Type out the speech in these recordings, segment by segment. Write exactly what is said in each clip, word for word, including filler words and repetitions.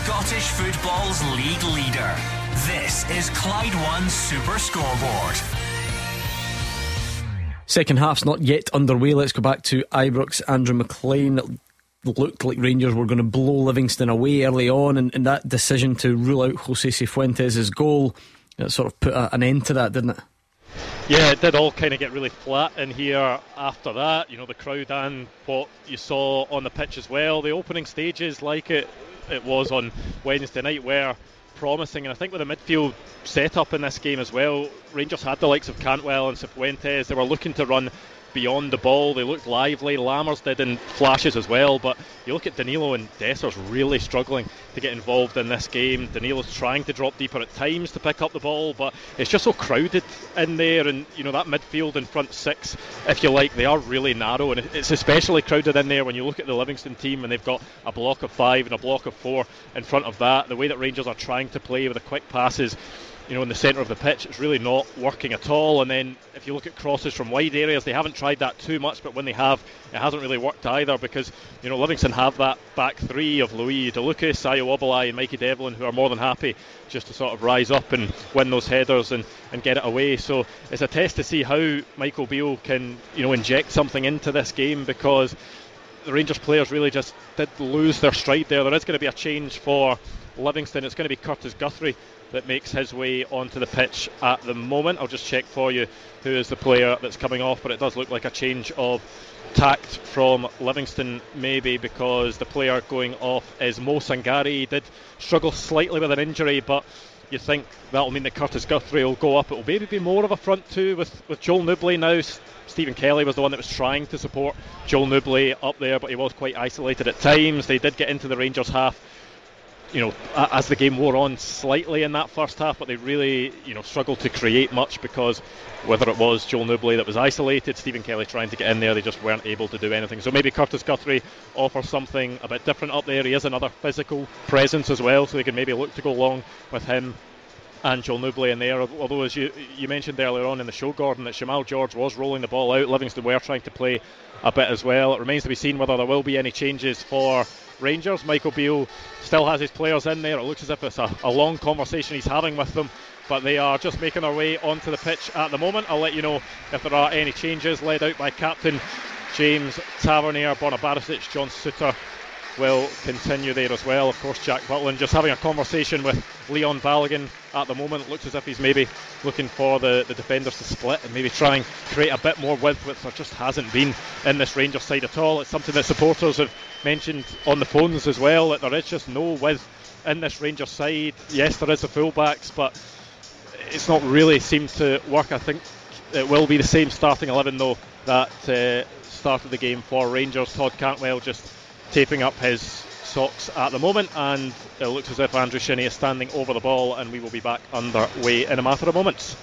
Scottish football's league leader. This is Clyde One Super Scoreboard. Second half's not yet underway. Let's go back to Ibrox. Andrew McLean. It looked like Rangers were going to blow Livingston away early on, and, and that decision to rule out Jose Cifuentes' goal, it sort of put a, an end to that, didn't it? Yeah, it did all kind of get really flat in here after that. You know, the crowd and what you saw on the pitch as well. The opening stages, like it it was on Wednesday night, were promising, and I think with the midfield setup in this game as well, Rangers had the likes of Cantwell and Cifuentes. They were looking to run beyond the ball. They looked lively. Lammers did in flashes as well, but you look at Danilo and Dessers really struggling to get involved in this game. Danilo's trying to drop deeper at times to pick up the ball, but it's just so crowded in there, and you know that midfield and front six, if you like, they are really narrow, and it's especially crowded in there when you look at the Livingston team, and they've got a block of five and a block of four in front of that. The way that Rangers are trying to play with the quick passes, you know, in the centre of the pitch, it's really not working at all. And then if you look at crosses from wide areas, they haven't tried that too much, but when they have, it hasn't really worked either, because you know Livingston have that back three of Louis De Lucas, Ayo Obilai and Mikey Devlin, who are more than happy just to sort of rise up and win those headers and, and get it away. So it's a test to see how Michael Beale can, you know, inject something into this game, because the Rangers players really just did lose their stride there. There is going to be a change for Livingston. It's going to be Curtis Guthrie that makes his way onto the pitch at the moment. I'll just check for you who is the player that's coming off, but it does look like a change of tact from Livingston, maybe, because the player going off is Mo Sangari. He did struggle slightly with an injury, but you think that'll mean that Curtis Guthrie will go up. It will maybe be more of a front two with, with Joel Nouble now. Stephen Kelly was the one that was trying to support Joel Nouble up there, but he was quite isolated at times. They did get into the Rangers half, you know, as the game wore on slightly in that first half, but they really, you know, struggled to create much, because whether it was Joel Nouble that was isolated, Stephen Kelly trying to get in there, they just weren't able to do anything. So maybe Curtis Guthrie offers something a bit different up there. He is another physical presence as well, so they can maybe look to go along with him and Joel Nouble in there. Although, as you you mentioned earlier on in the show, Gordon, that Shamal George was rolling the ball out. Livingston were trying to play a bit as well. It remains to be seen whether there will be any changes for Rangers. Michael Beale still has his players in there. It looks as if it's a, a long conversation he's having with them, but they are just making their way onto the pitch at the moment. I'll let you know if there are any changes, led out by captain James Tavernier. Borna Barisic, John Suter will continue there as well. Of course, Jack Butland just having a conversation with Leon Balogun at the moment. It looks as if he's maybe looking for the, the defenders to split and maybe try and create a bit more width, which there just hasn't been in this Rangers side at all. It's something that supporters have mentioned on the phones as well, that there is just no width in this Rangers side. Yes, there is the fullbacks, but it's not really seemed to work. I think it will be the same starting eleven though that uh, started the game for Rangers. Todd Cantwell just taping up his socks at the moment, and it looks as if Andrew Shinnie is standing over the ball, and we will be back underway in a matter of moments.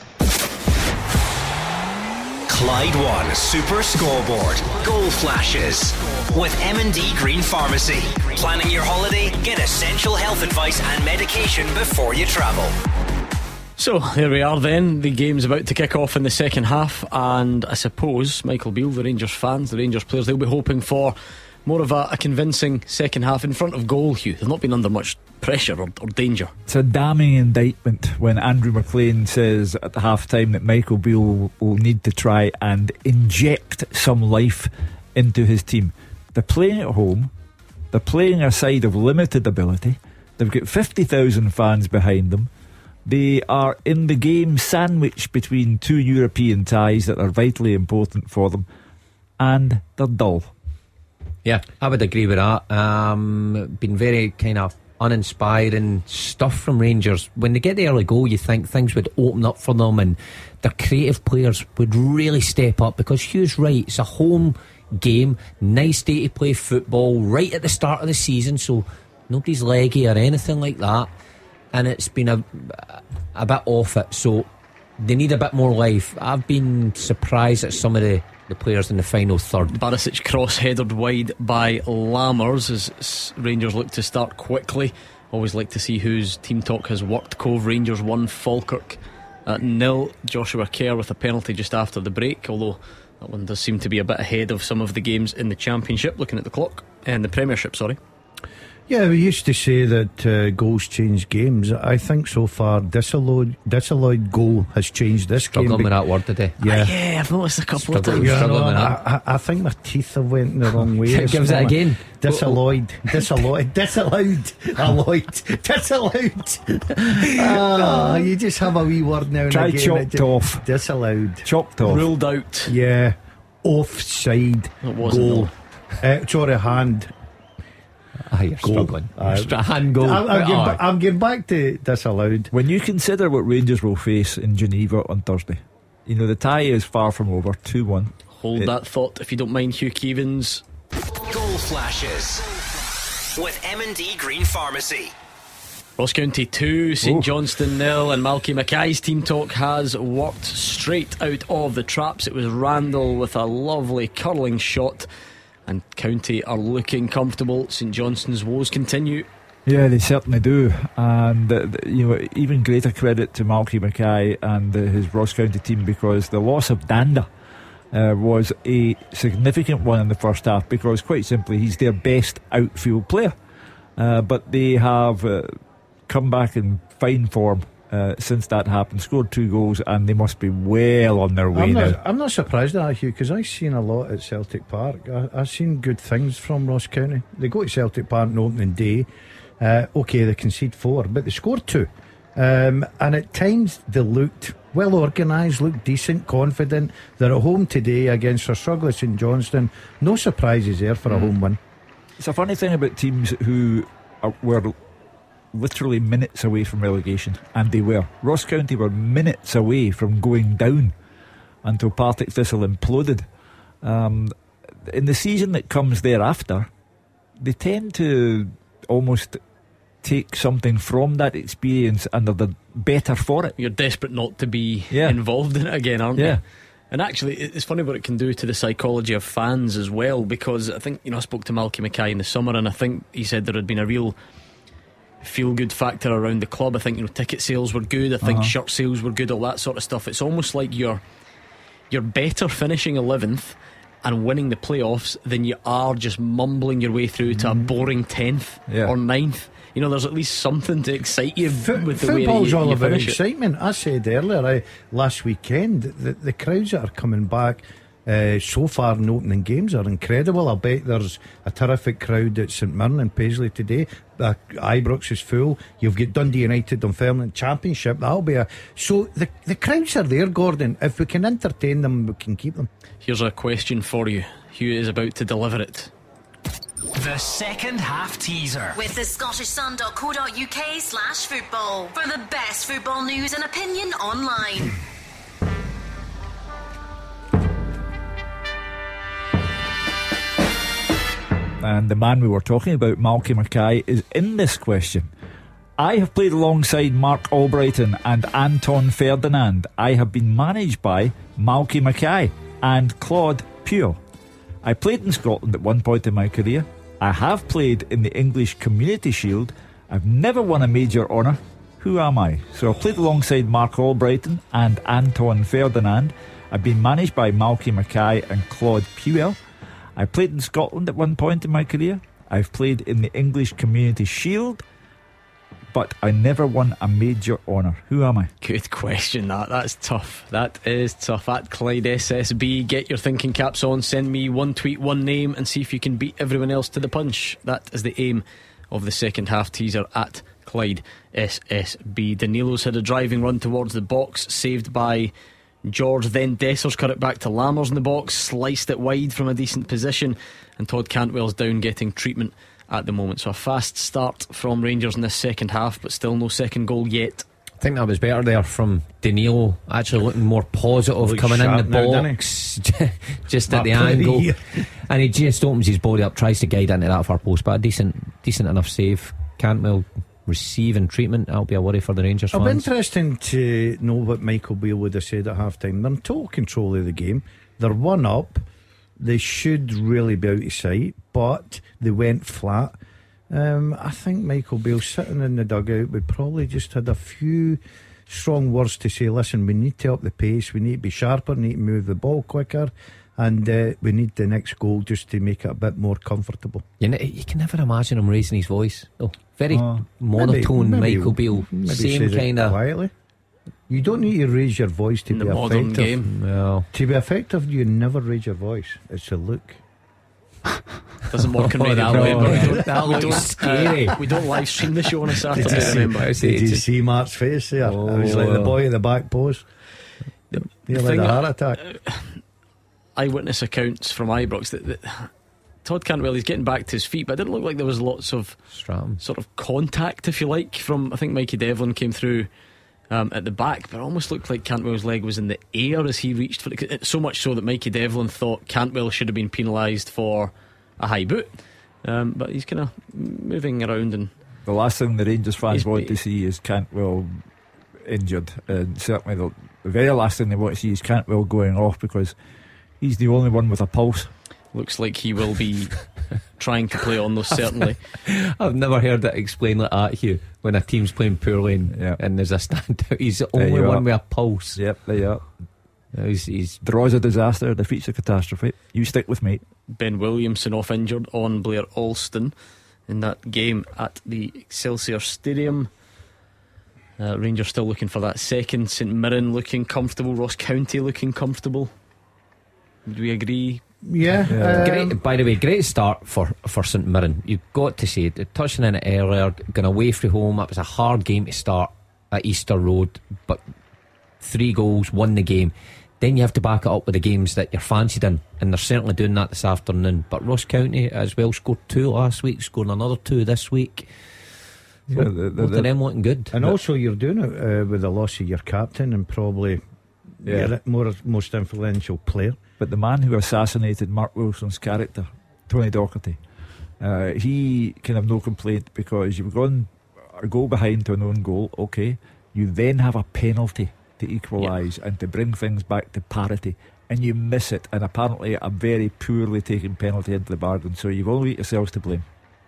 Clyde One Super Scoreboard. Goal flashes with M and D Green Pharmacy. Planning your holiday? Get essential health advice and medication before you travel. So here we are then. The game's about to kick off in the second half, and I suppose Michael Beale, the Rangers fans, the Rangers players, they'll be hoping for more of a, a convincing second half in front of goal, Hugh. They've not been under much pressure or, or danger. It's a damning indictment when Andrew McLean says at the half time that Michael Beale will, will need to try and inject some life into his team. They're playing at home, they're playing a side of limited ability, they've got fifty thousand fans behind them, they are in the game sandwiched between two European ties that are vitally important for them, and they're dull. Yeah, I would agree with that. Um, been very kind of uninspiring stuff from Rangers. When they get the early goal, you think things would open up for them and their creative players would really step up, because Hugh's right, it's a home game, nice day to play football right at the start of the season, so nobody's leggy or anything like that, and it's been a, a bit off it, so they need a bit more life. I've been surprised at some of the the players in the final third. Barisic cross headed wide by Lammers as Rangers look to start quickly. Always like to see whose team talk has worked. Cove Rangers one, Falkirk at nil. Joshua Kerr with a penalty just after the break, although that one does seem to be a bit ahead of some of the games in the Championship, looking at the clock, and the Premiership, sorry. Yeah, we used to say that uh, goals change games. I think so far disallowed disallowed goal has changed this Struggling game. with that word today. Yeah, Ah, yeah, I've noticed a couple Struggling- of times. Yeah, struggling no, with I, that. I, I think my teeth have went the wrong way. this Gives it morning. again. Disallowed, disallowed, disallowed, allowed, disallowed. Ah, you just have a wee word now and Try again. chopped It- off. Disallowed. Chopped off. Ruled out. Yeah, offside It wasn't, goal. Uh, sorry, hand. Ah, you're Goal. struggling. Uh, Stra- hand goal. I'm, I'm, getting, Oh, ba- I'm getting back to disallowed. When you consider what Rangers will face in Geneva on Thursday, you know the tie is far from over. two one. Hold It- that thought if you don't mind, Hugh Keevins. Goal flashes with M and D Green Pharmacy. Ross County two, St Oh. Johnstone nil, and Malky Mackay's team talk has worked straight out of the traps. It was Randall with a lovely curling shot, and County are looking comfortable. St Johnstone's woes continue. Yeah, they certainly do, and uh, th- you know, even greater credit to Malky Mackay and uh, his Ross County team, because the loss of Danda uh, was a significant one in the first half, because quite simply he's their best outfield player, uh, but they have uh, come back in fine form uh, since that happened. Scored two goals, and they must be well on their way I'm now. not, I'm not surprised at that, Hugh, because I've seen a lot at Celtic Park. I, I've seen good things from Ross County. They go to Celtic Park on opening day. Uh, okay, they concede four, but they scored two. Um, and at times they looked well organised, looked decent, confident. They're at home today against a struggling St Johnstone. No surprises there for a home win. It's a funny thing about teams who are, were literally minutes away from relegation, and they were. Ross County were minutes away from going down until Partick Thistle imploded. Um, in the season that comes thereafter, they tend to almost take something from that experience and are the better for it. You're desperate not to be Yeah. involved in it again, aren't Yeah. you? And actually, it's funny what it can do to the psychology of fans as well, because I think, you know, I spoke to Malky Mackay in the summer, and I think he said there had been a real feel-good factor around the club. I think, you know, ticket sales were good. I think Uh-huh. shirt sales were good, all that sort of stuff. It's almost like you're you're better finishing eleventh and winning the playoffs than you are just mumbling your way through to a boring tenth Yeah. or ninth. You know, there's at least something to excite you Fo- with the way that Football's you, all you about finish it. excitement. I said earlier, I, last weekend, the, the crowds that are coming back uh, so far in opening games are incredible. I bet there's a terrific crowd at St Mirren and Paisley today. Uh, Ibrox is full. You've got Dundee United on Fairmont Championship. That'll be a so the the crowds are there, Gordon. If we can entertain them, we can keep them. Here's a question for you. Hugh is about to deliver it. The second half teaser. With the Scottish Sun dot co dot uk slash football for the best football news and opinion online. And the man we were talking about, Malky Mackay, is in this question. I have played alongside Mark Albrighton and Anton Ferdinand. I have been managed by Malky Mackay and Claude Puel. I played in Scotland at one point in my career. I have played in the English Community Shield. I've never won a major honour. Who am I? So I played alongside Mark Albrighton and Anton Ferdinand. I've been managed by Malky Mackay and Claude Puel. I played in Scotland at one point in my career. I've played in the English Community Shield, but I never won a major honour. Who am I? Good question, that. That's tough. That is tough. At Clyde S S B, get your thinking caps on. Send me one tweet, one name, and see if you can beat everyone else to the punch. That is the aim of the second half teaser at Clyde S S B. Danilo's had a driving run towards the box, saved by George. Then Dessers cut it back to Lammers in the box, sliced it wide from a decent position, and Todd Cantwell's down getting treatment at the moment. So a fast start from Rangers in this second half, but still no second goal yet. I think that was better there from Danilo, actually looking more positive, Looks coming in sharp the now, doesn't he? box, just at That the play angle, here. and he just opens his body up, tries to guide into that far post, but a decent, decent enough save. Cantwell receiving treatment. That'll be a worry for the Rangers It'll be fans. interesting to know what Michael Beale would have said at half time. They're in total control of the game. They're one up. They should really be out of sight, but they went flat. Um, I think Michael Beale sitting in the dugout would probably just had a few strong words to say. Listen, we need to up the pace. We need to be sharper. We need to move the ball quicker. and uh, we need the next goal just to make it a bit more comfortable. You, know, you can never imagine him raising his voice. Oh, very Oh. monotone, Maybe- maybe- Michael Beale. maybe Same says it kind of. quietly. You don't need to raise your voice to In be the modern effective. game, Well, To be effective, you never raise your voice. It's a look. doesn't work in Oh, that no, way. But we no, don't, that we looks don't, scary. uh, we don't live stream the show on a Saturday. Did you see- Remember, I say Did you it's- see Mark's face there? It was like the Oh. boy in the back post. The- He the had thing a that- heart attack. eyewitness accounts from Ibrox that, that Todd Cantwell, he's getting back to his feet, but it didn't look like there was lots of Stratham. sort of contact, if you like, from I think Mikey Devlin came through um, at the back, but it almost looked like Cantwell's leg was in the air as he reached for it. So much so that Mikey Devlin thought Cantwell should have been penalised for a high boot. Um, but he's kind of moving around and The last thing the Rangers fans He's want be- to see is Cantwell injured, and certainly the, the very last thing they want to see is Cantwell going off, because he's the only one with a pulse. looks like he will be trying to play on those, certainly. I've never heard it explained like that, Hugh. When a team's playing poorly and, Yeah. and there's a standout, he's the There only you one are. with a pulse. Yep, there you are. Uh, He's, he's Draws a disaster, defeats a catastrophe. You stick with me. Ben Williamson off injured on Blair Alston in that game at the Excelsior Stadium. uh, Rangers still looking for that second. St Mirren looking comfortable. Ross County looking comfortable. Would we agree? Yeah. Yeah. um, great. By the way, great start for, for St Mirren. You've got to say it. Touching on it earlier, going away from home. It was a hard game to start at Easter Road, but three goals, won the game. Then you have to back it up with the games that you're fancied in, and they're certainly doing that this afternoon. But Ross County as well scored two last week, scoring another two this week. Yeah, So the- the- both the- of them looking good. And also, you're doing it uh, with the loss of your captain and probably Yeah. your more, most influential player. But the man who assassinated Mark Wilson's character, Tony Docherty, uh, he can have no complaint, because you've gone a goal behind to an own goal. Okay, you then have a penalty to equalise and to bring things back to parity, and you miss it, and apparently a very poorly taken penalty into the bargain. So you've only got yourselves to blame.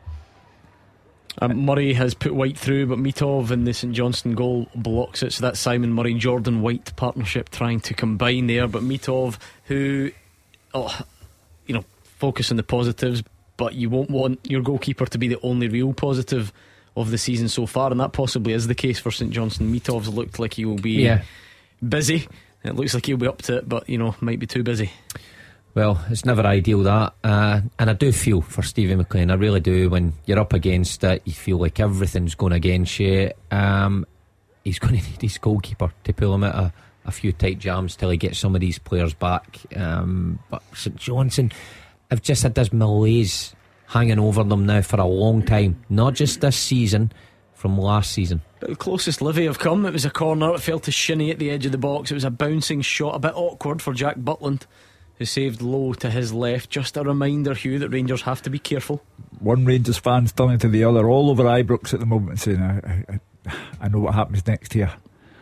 Um, Murray has put White through, but Mitov in the St Johnstone goal blocks it. So that's Simon Murray Jordan White partnership trying to combine there. But Mitov, who, oh, you know, focus on the positives, but you won't want your goalkeeper to be the only real positive of the season so far, and that possibly is the case for St Johnstone. Mitov's looked like he will be Yeah. busy. It looks like he'll be up to it, but you know, might be too busy. Well, it's never ideal, that. Uh, and I do feel for Stevie McLean. I really do. When you're up against it, you feel like everything's going against you. Um, he's going to need his goalkeeper to pull him out a, a few tight jams till he gets some of these players back. Um, but St Johnstone have just had this malaise hanging over them now for a long time. Not just this season, from last season. But the closest Livy have come, it was a corner. It fell to Shinnie at the edge of the box. It was a bouncing shot, a bit awkward for Jack Butland, who saved low to his left. Just a reminder, Hugh, that Rangers have to be careful. One Rangers fan's turning to the other all over Ibrox at the moment, saying, I, I, I know what happens next here.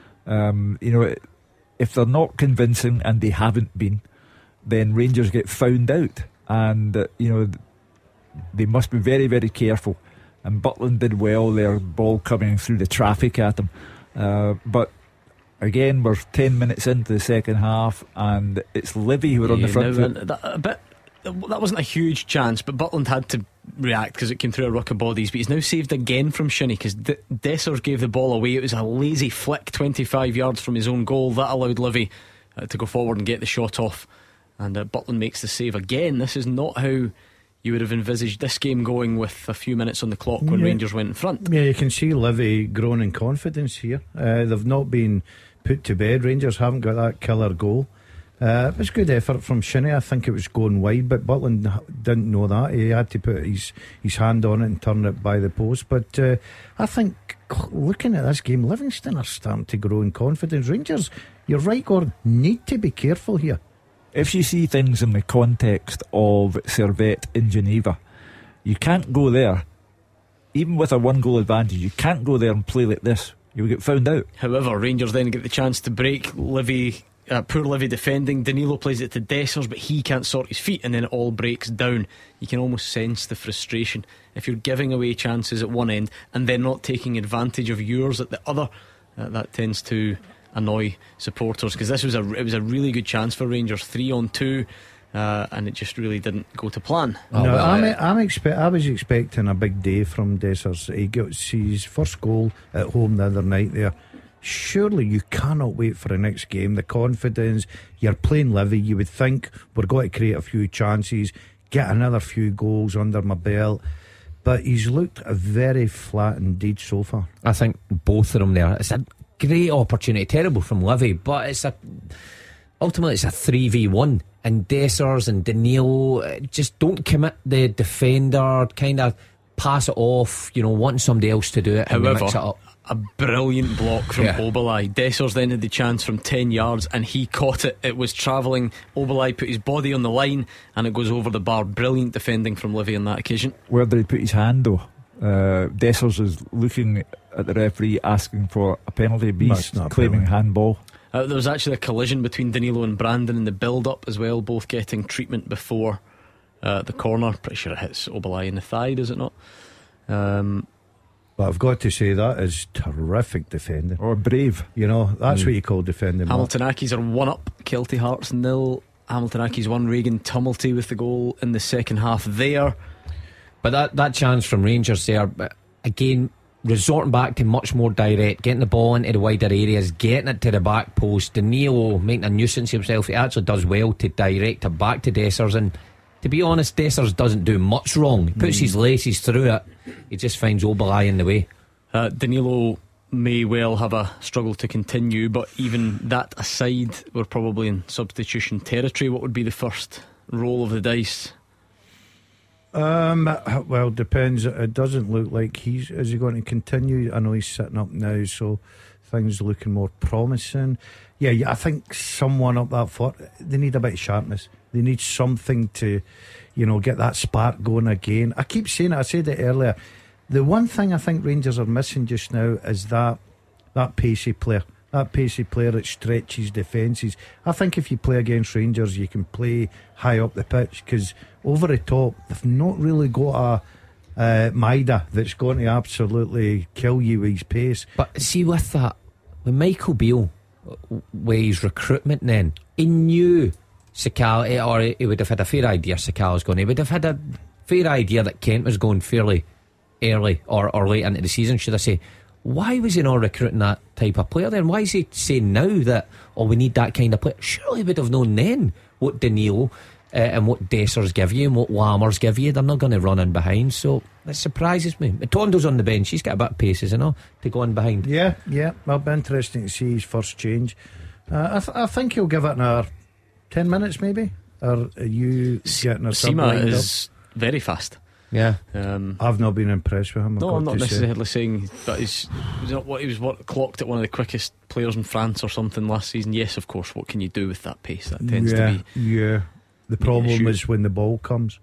Um, you know, if they're not convincing, and they haven't been, then Rangers get found out, and uh, you know, they must be very, very careful. And Butland did well there, ball coming through the traffic at him, uh, but again, we're ten minutes into the second half, and it's Livy who are on the Yeah, front now, foot. uh, that, a bit, that wasn't a huge chance, but Butland had to react because it came through a ruck of bodies. But he's now saved again from Shinnie, because D- Dessers gave the ball away. It was a lazy flick twenty-five yards from his own goal that allowed Livy uh, to go forward and get the shot off. And uh, Butland makes the save again. This is not how you would have envisaged this game going, with a few minutes on the clock when Yeah. Rangers went in front. Yeah, you can see Livy growing in confidence here. Uh, they've not been put to bed. Rangers haven't got that killer goal. Uh, it was good effort from Shinnie. I think it was going wide, but Butland didn't know that. He had to put his, his hand on it and turn it by the post. But uh, I think, looking at this game, Livingston are starting to grow in confidence. Rangers, you're right, Gordon, need to be careful here. If you see things in the context of Servette in Geneva, you can't go there, even with a one goal advantage. You can't go there and play like this. You'll get found out. However, Rangers then get the chance to break. Livy, uh, poor Livy defending. Danilo plays it to Dessers, but he can't sort his feet, and then it all breaks down. You can almost sense the frustration if you're giving away chances at one end and then not taking advantage of yours at the other. Uh, that tends to annoy supporters, because this was a it was a really good chance for Rangers. Three on two. uh, and it just really didn't go to plan. Oh, no, well, I'm, uh, I'm expect. I was expecting a big day from Dessers. He got his first goal at home the other night there. Surely you cannot wait for the next game. The confidence, you're playing Livy. You would think we're going to create a few chances, get another few goals under my belt. But he's looked very flat indeed so far. I think both of them there. It's a great opportunity. Terrible from Livy, but it's a ultimately it's a three v one. And Dessers and Danilo just don't commit the defender, kind of pass it off, you know, wanting somebody else to do it. And However, mix it up. a brilliant block from Yeah. Obalai. Dessers then had the chance from ten yards and he caught it. It was travelling. Obalai put his body on the line and it goes over the bar. Brilliant defending from Livy on that occasion. Where did he put his hand though? Uh, Dessers is looking at the referee asking for a penalty. That's Beast not claiming brilliant. handball. Uh, there was actually a collision between Danilo and Brandon in the build-up as well, both getting treatment before uh, the corner. Pretty sure it hits Obalai in the thigh, does it not? Um, But I've got to say that is terrific defending. Or brave. You know, that's what you call defending. Mark. Hamilton Accies are one up, Kelty Hearts nil. Hamilton Accies one. Regan Tumulty with the goal in the second half there. But that, that chance from Rangers there, but again, resorting back to much more direct, getting the ball into the wider areas, getting it to the back post. Danilo making a nuisance of himself. He actually does well to direct it back to Dessers, and to be honest, Dessers doesn't do much wrong. He puts mm. his laces through it. He just finds Obalai in the way. uh, Danilo may well have a struggle to continue, but even that aside, we're probably in substitution territory. What would be the first roll of the dice? Um, well, depends. It doesn't look like he's. Is he going to continue? I know he's sitting up now, so things looking more promising. Yeah, yeah. I think someone up that foot. They need a bit of sharpness. They need something to, you know, get that spark going again. I keep saying it. I said it earlier. The one thing I think Rangers are missing just now is that that pacey player. That pacey player that stretches defences. I think if you play against Rangers, you can play high up the pitch, because over the top they've not really got a uh, Maida that's going to absolutely kill you with his pace. But see, with that, with Michael Beale, with his recruitment, then he knew Sakala, or he would have had a fair idea Sakala was going. He would have had a fair idea that Kent was going fairly early or, or late into the season, should I say. Why was he not recruiting that type of player then? Why is he saying now that, oh, we need that kind of player? Surely he would have known then what Danilo uh, and what Dessers give you and what Lammers give you. They're not going to run in behind, so that surprises me. Tondo's on the bench. He's got a bit of pace, isn't he, to go in behind? Yeah, yeah. It'll be interesting to see his first change. uh, I, th- I think he'll give it another ten minutes maybe. Or are you getting a sub Sima lined is up? very fast. Yeah. Um, I've not been impressed with him. I've no, got I'm not to say. necessarily saying that he's, he's not what he was what, clocked at one of the quickest players in France or something last season. Yes, of course. What can you do with that pace? That tends yeah, to be. Yeah. The problem issue. is when the ball comes.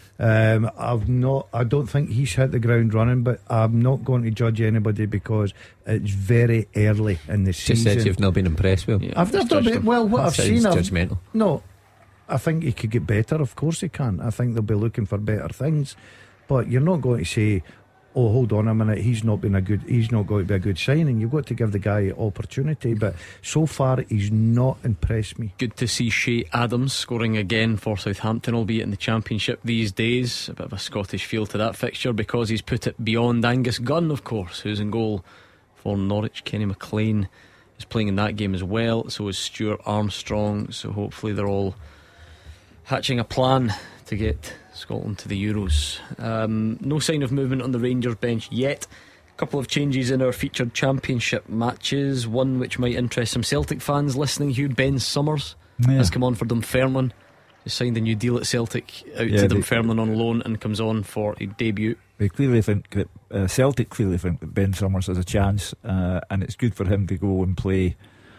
Um, I've not. I don't think he's hit the ground running, but I'm not going to judge anybody because it's very early in the Just season. said you've not been impressed with him. Yeah, I've just not judged been. him. Well, what That I've sounds seen, I've, judgmental. no, I think he could get better. Of course he can. I think they'll be looking for better things, but you're not going to say, "Oh, hold on a minute, he's not been a good. He's not going to be a good signing." You've got to give the guy opportunity. But so far, he's not impressed me. Good to see Shea Adams scoring again for Southampton, albeit in the Championship these days. A bit of a Scottish feel to that fixture because he's put it beyond Angus Gunn, of course, who's in goal for Norwich. Kenny McLean is playing in that game as well. So is Stuart Armstrong. So hopefully they're all hatching a plan to get Scotland to the Euros. Um, no sign of movement on the Rangers bench yet. A couple of changes in our featured Championship matches. One which might interest some Celtic fans listening. Hugh Ben Summers Yeah. has come on for Dunfermline. He signed a new deal at Celtic out Yeah, to they- Dunfermline on loan and comes on for a debut. They clearly think that uh, Celtic clearly think that Ben Summers has a chance, uh, and it's good for him to go and play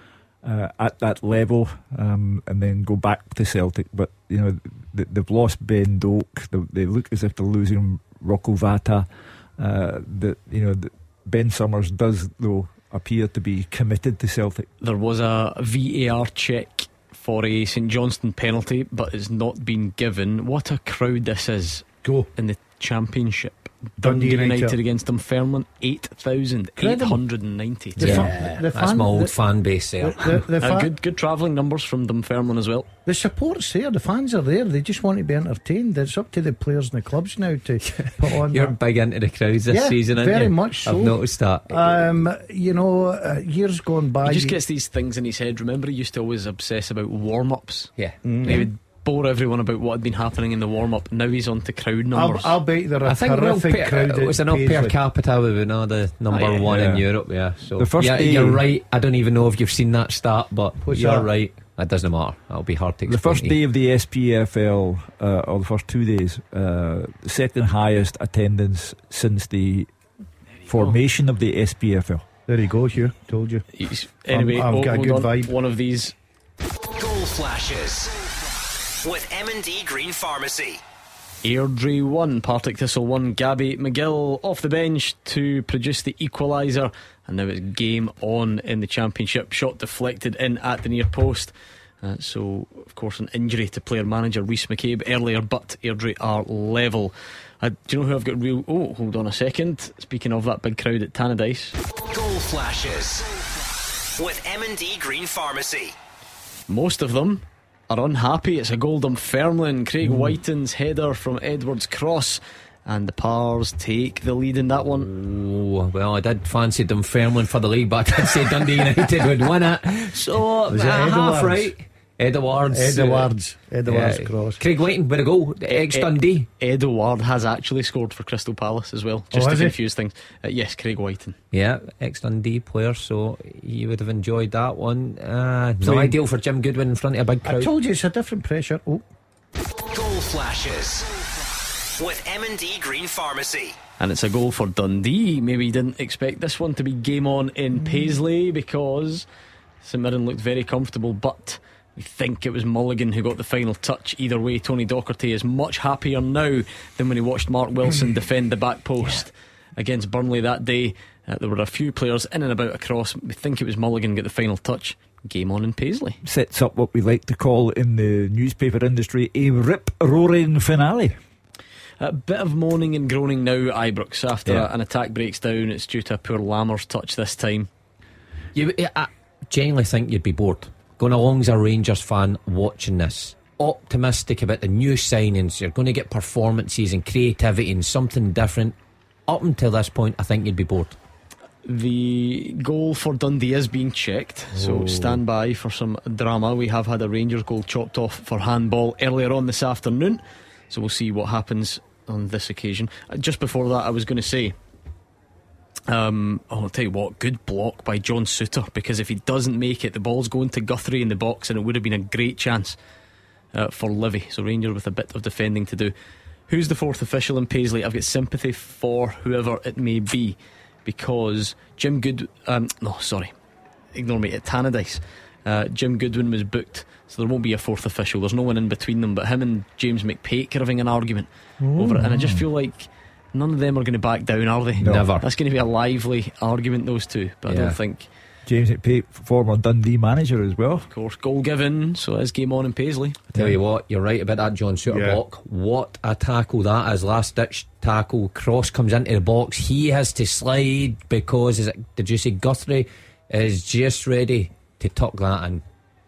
uh, at that level, um, and then go back to Celtic. But you know, th- they've lost Ben Doak. They, they look as if they're losing Rocco Vata. Uh, that you know, the, Ben Summers does though appear to be committed to Celtic. There was a V A R check for a St Johnstone penalty, but it's not been given. What a crowd this is Go. in the Championship. Dundee Dundee United, United. against Dunfermline, eight thousand eight hundred ninety. The Yeah, fan- the that's fan- my old the- fan base there. The, the, Uh, fa- good good travelling numbers from Dunfermline as well. the support's there, the fans are there, they just want to be entertained. It's up to the players and the clubs now to put on You're that. big into the crowds this Yeah, season, aren't very you? much so. I've noticed that. Um, you know, uh, years gone by, He just you- gets these things in his head. Remember, he used to always obsess about warm-ups. yeah. He would bore everyone about what had been happening in the warm-up. Now he's on to crowd I'll, numbers. I'll bet they're a I think real terrific per, crowd. it was at an up per Paisley. capita. We were not the number Oh, yeah. one in Yeah. Europe. Yeah, so The first yeah, day- you're right. I don't even know if you've seen that stat, but What's you're that? right. That doesn't matter. That'll be hard to The explain. first to day you. of the S P F L, uh, or the first two days, uh, second highest attendance since the formation of the S P F L. There you go, Hugh. Told you. He's, anyway, I've oh, got a hold good on. vibe. One of these. Goal flashes with M and D Green Pharmacy. Airdrie one, Partick Thistle one. Gabby McGill off the bench to produce the equaliser, and now it's game on in the Championship. Shot deflected in at the near post. Uh, so, of course, an injury to player manager Rhys McCabe earlier, but Airdrie are level. Uh, do you know who I've got real? Oh, hold on a second. Speaking of that big crowd at Tannadice, Goal flashes with M and D Green Pharmacy. most of them are unhappy. It's a goal Dunfermline. Craig Whiten's header from Edwards' cross, and the Pars take the lead in that one. Oh, well, I did fancy Dunfermline for the league, but I did say Dundee United would win it. So, Was it uh, half Edwards? right. Edwards. Edwards. Edwards Yeah. cross. Craig Whiten with a goal. Ex Dundee. Ed O'Ward has actually scored for Crystal Palace as well, just Oh, to has he? confuse things. Uh, yes, Craig Whiten. Yeah, ex Dundee player, so you would have enjoyed that one. Uh, no Playing- ideal for Jim Goodwin in front of a big I crowd. told you it's a different pressure. Oh, Goal flashes with M and D Green Pharmacy. And it's a goal for Dundee. Maybe you didn't expect this one to be game on in Paisley, because St Mirren looked very comfortable, but we think it was Mulligan who got the final touch. Either way, Tony Docherty is much happier now than when he watched Mark Wilson defend the back post against Burnley that day. Uh, there were a few players in and about across. We think it was Mulligan got the final touch. Game on in Paisley. Sets up what we like to call in the newspaper industry a rip-roaring finale. A bit of moaning and groaning now at Ibrox after Yeah. an attack breaks down. It's due to a poor Lammers touch this time. You, I genuinely think you'd be bored going along as a Rangers fan watching this. Optimistic about the new signings. You're going to get performances and creativity and something different. Up until this point, I think you'd be bored. The goal for Dundee is being checked, so stand by for some drama. We have had a Rangers goal chopped off for handball earlier on this afternoon, so we'll see what happens on this occasion. Uh, Just before that, I was going to say, um, oh, I'll tell you what, good block by John Souttar, because if he doesn't make it, the ball's going to Guthrie in the box, and it would have been a great chance uh, for Livy. So Rangers with a bit of defending to do. Who's the fourth official in Paisley? I've got sympathy for whoever it may be, because Jim Good um, no sorry ignore me at Tannadice, uh, Jim Goodwin was booked, so there won't be a fourth official. There's no one in between them, but him and James McPake are having an argument over it, and I just feel like none of them are going to back down, are they? No. Never. That's going to be a lively argument, those two, but I Yeah. don't think. James McPake, former Dundee manager as well. Of course, goal given, so it is game on in Paisley. I tell you what, you're right about that John Souttar Yeah. block. What a tackle that is. Last ditch tackle. Cross comes into the box. He has to slide because, is it, did you say Guthrie is just ready to tuck that in?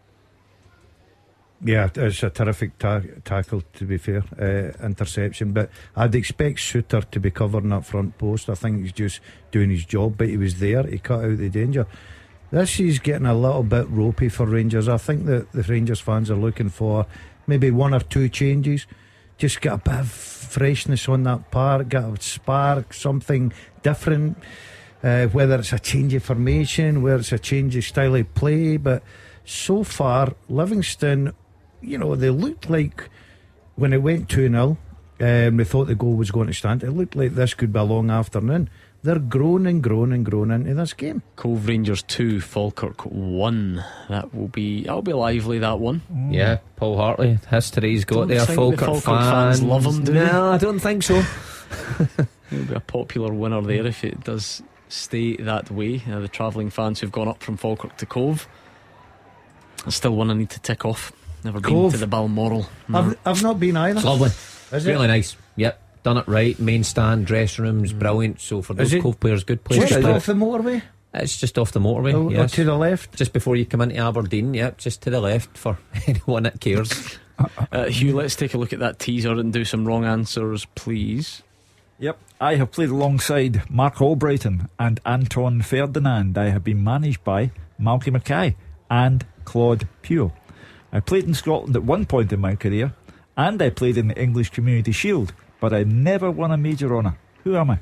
yeah, it's a terrific ta- tackle, to be fair. Uh, interception, but I'd expect Souttar to be covering that front post. I think he's just doing his job, but he was there. He cut out the danger. This is getting a little bit ropey for Rangers. I think that the Rangers fans are looking for maybe one or two changes. Just get a bit of freshness on that park, get a spark, something different. Uh, whether it's a change of formation, whether it's a change of style of play. But so far, Livingston, you know, they looked like when it went two nil, um, we thought the goal was going to stand. It looked like this could be a long afternoon. They're growing and growing and growing into this game. Cove Rangers two, Falkirk one. That will be that'll be lively, that one. Yeah, Paul Hartley, history's got Don't there. think the Falkirk, Falkirk fans, fans love him, do they? No, I don't think so. He'll be a popular winner there if it does stay that way. Uh, the travelling fans who've gone up from Falkirk to Cove. That's still one I need to tick off. Never been Cove. to the Balmoral. No. I've, I've not been either. It's lovely. Is Really it? nice. Yep. done it right. Main stand, dressing rooms, brilliant. So for those it Cove players, good place Just to play. off the motorway? It's just off the motorway. Oh, yes. to the left? Just before you come into Aberdeen. Yep, just to the left for anyone that cares. Uh, Hugh, let's take a look at that teaser and do some wrong answers, please. Yep, I have played alongside Mark Albrighton and Anton Ferdinand. I have been managed by Malky Mackay and Claude Puel. I played in Scotland at one point in my career, and I played in the English Community Shield, but I never won a major honour. Who am I?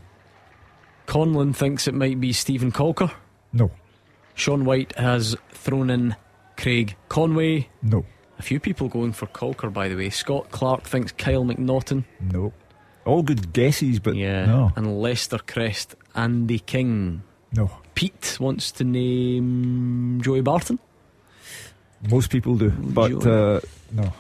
Conlon thinks it might be Stephen Colker. No. Sean White has thrown in Craig Conway. No. A few people going for Colker, by the way. Scott Clark thinks Kyle McNaughton. No. All good guesses, but Yeah. no. And Lester Crest, Andy King. No. Pete wants to name Joey Barton. Most people do, but uh, no.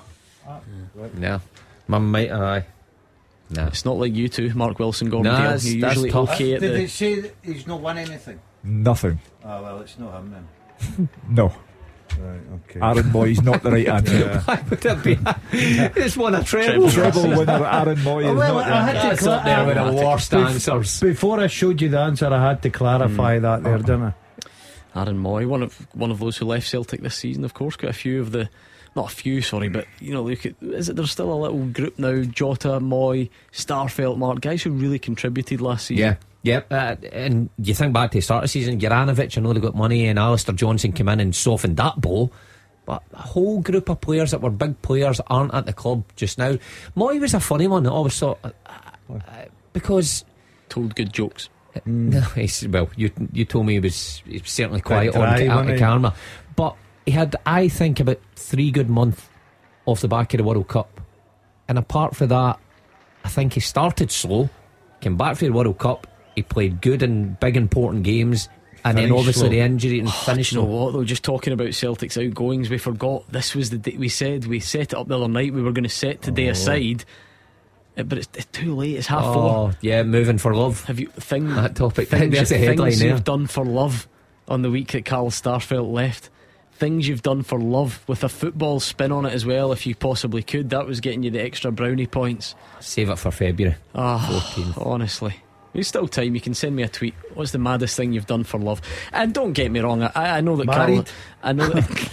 No, Mum might. Aye. No. It's not like you two, Mark Wilson, Gordon Nah, Dale. that's- You're that's usually tough. okay at Did the. it say that he's not won anything? Nothing. Oh, well, it's not him then. No. Right, okay. Aaron Moy's not the right answer. Why would it be? It's won a treble. Treble winner Aaron Moy is Oh, well, not I the had to That's cla- up there with the I- worst bef- answers. Before I showed you the answer, I had to clarify that there, didn't I? Aaron Moy, one of one of those who left Celtic this season, of course, got a few of the, not a few, sorry, but you know, look at, is it? There's still a little group now: Jota, Moy, Starfelt, Mark, guys who really contributed last season. Yeah. Yep, uh, and you think back to the start of the season, Juranovic, I know they got money, and Alistair Johnson came in and softened that blow. But a whole group of players that were big players aren't at the club just now. Moy was a funny one. I always thought uh, uh, because Told good jokes. no, he's, well, you you told me he was, he was certainly quiet dry, on out wasn't of he? camera, but he had, I think, about three good months off the back of the World Cup, and apart from that, I think he started slow, came back for the World Cup, he played good in big important games. And then Finished obviously slow. the injury and Oh, finished do you know slow. what though? Just talking about Celtic's outgoings, we forgot this was the day we said we set it up the other night. We were going to set today aside, uh, but it's, it's too late. It's half four. Oh, yeah, moving for love. Have you thing That topic. things, There's a things headline there. you've done for love on the week that Carl Starfelt left? Things you've done for love with a football spin on it as well, if you possibly could. That was getting you the extra brownie points. Save it for February. Ah, fourteenth. honestly. There's still time. You can send me a tweet. What's the maddest thing you've done for love? And don't get me wrong. I, I know that Married? Carl. I know that.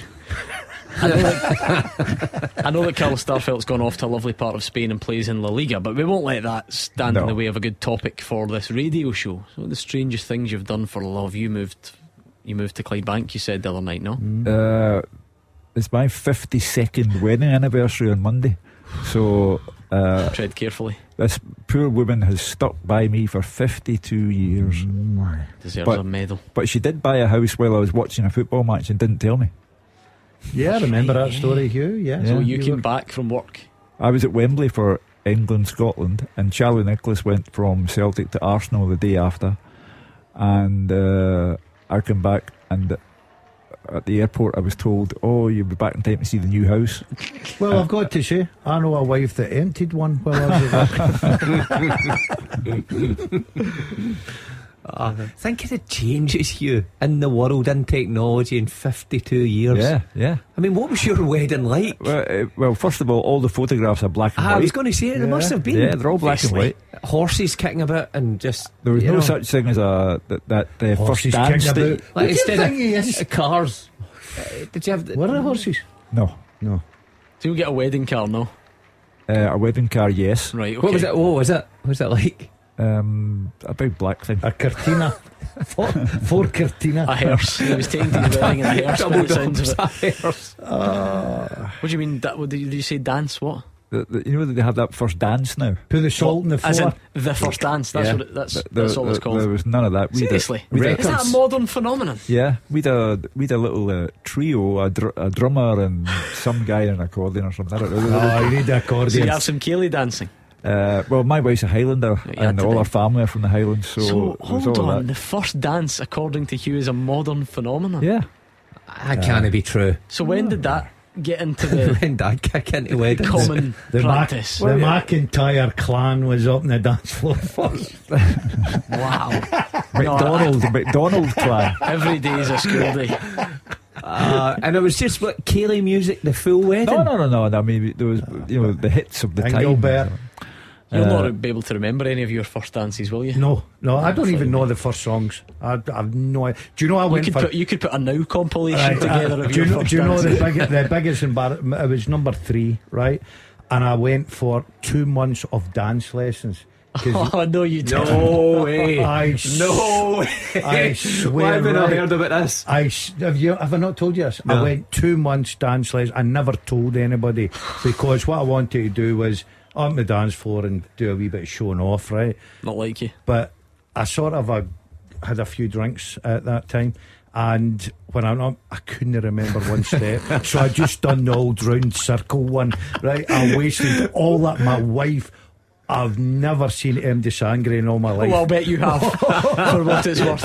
I know that, I know that Carl Starfelt's gone off to a lovely part of Spain and plays in La Liga, but we won't let that stand in No. the way of a good topic for this radio show. So the strangest things you've done for love. You moved, you moved to Clydebank. You said the other night, no? Uh, it's my fifty-second wedding anniversary on Monday. So uh, Tread carefully. this poor woman has stuck by me for fifty-two years. Deserves But- a medal. But she did buy a house while I was watching a football match and didn't tell me. Yeah, I remember that story, Hugh. Yeah. So Yeah. you, You came were- back from work. I was at Wembley for England Scotland, and Charlie Nicholas went from Celtic to Arsenal the day after, and uh, I came back, and at the airport I was told, "Oh, you'll be back in time to see the new house." Well, I've got to say, I know a wife that emptied one while I was at work. Uh, think of the changes, Hugh, in the world, in technology in fifty-two years. Yeah, yeah. I mean, what was your wedding like? Well, uh, well, first of all, all the photographs are black and Ah, I white. was going to say, there Yeah. must have been. Yeah, they're all black and Obviously. white. Horses kicking about and just. There was you no know, such thing as a that, that uh, first Horses dance. kicking that- about. Like What do you instead think of he is? uh, cars. Uh, did you have. The, Were there horses? No, No. So you get a wedding car, no? uh, a wedding car, yes. Right. Okay. What was it? What was it? What was it like? Um, a big black thing. A Cortina. four, four Cortina. A hearse. He was taken to the wedding in a hearse. by Double the sounds of it. hearse. What do you mean? That, what, did, you, did you say dance? What? The, the, you know that they have that first dance now. Put the salt in the As floor. in the first dance. That's Yeah. what. It, that's There- that's all it's there- There called. was none of that. We'd a- Seriously, we'd a- is that a modern phenomenon? Yeah, we'd a we'd a little uh, trio, a, dr- a drummer and some guy in an accordion or something. I don't know. Oh, you need the So you accordion. have some Ceilidh dancing. Uh, well, my wife's a Highlander, Yeah, and did all they? her family are from the Highlands, so, So, it was hold all on. of The first dance, according to Hugh, is a modern phenomenon. that. Yeah, I can't be true. So when did that get into the When did I kick into weddings? common The, Mac, practice? the McIntyre clan was up in the dance floor first. Wow. McDonald, McDonald clan. Every day is a school day. Uh, and it was just what Kaylee music, the full wedding. No, no, no, no. I mean, there was you know the hits of the time. Engelbert. You'll Uh, not be able to remember any of your first dances, will you? No, no, I don't even know the first songs. I, I've no idea. Do you know I You went could for put you could put a now compilation Right, together uh, of do your you know, first do you know the, dances. big, the biggest embarrassment? It was number three, right? And I went for two months of dance lessons. 'Cause Oh no, you didn't. No way. I No way. I swear. Why have I not right, heard about this? I s- have you have I not told you this? I No. went two months dance lessons. I never told anybody because what I wanted to do was on the dance floor and do a wee bit of showing off, right? Not like you. But I sort of uh, had a few drinks at that time, and when I'm not, I couldn't remember one step, so I just done the old round circle one, right? I wasted all that. My wife, I've never seen M de Sangre in all my life. Oh, I'll bet you have. For what it's worth.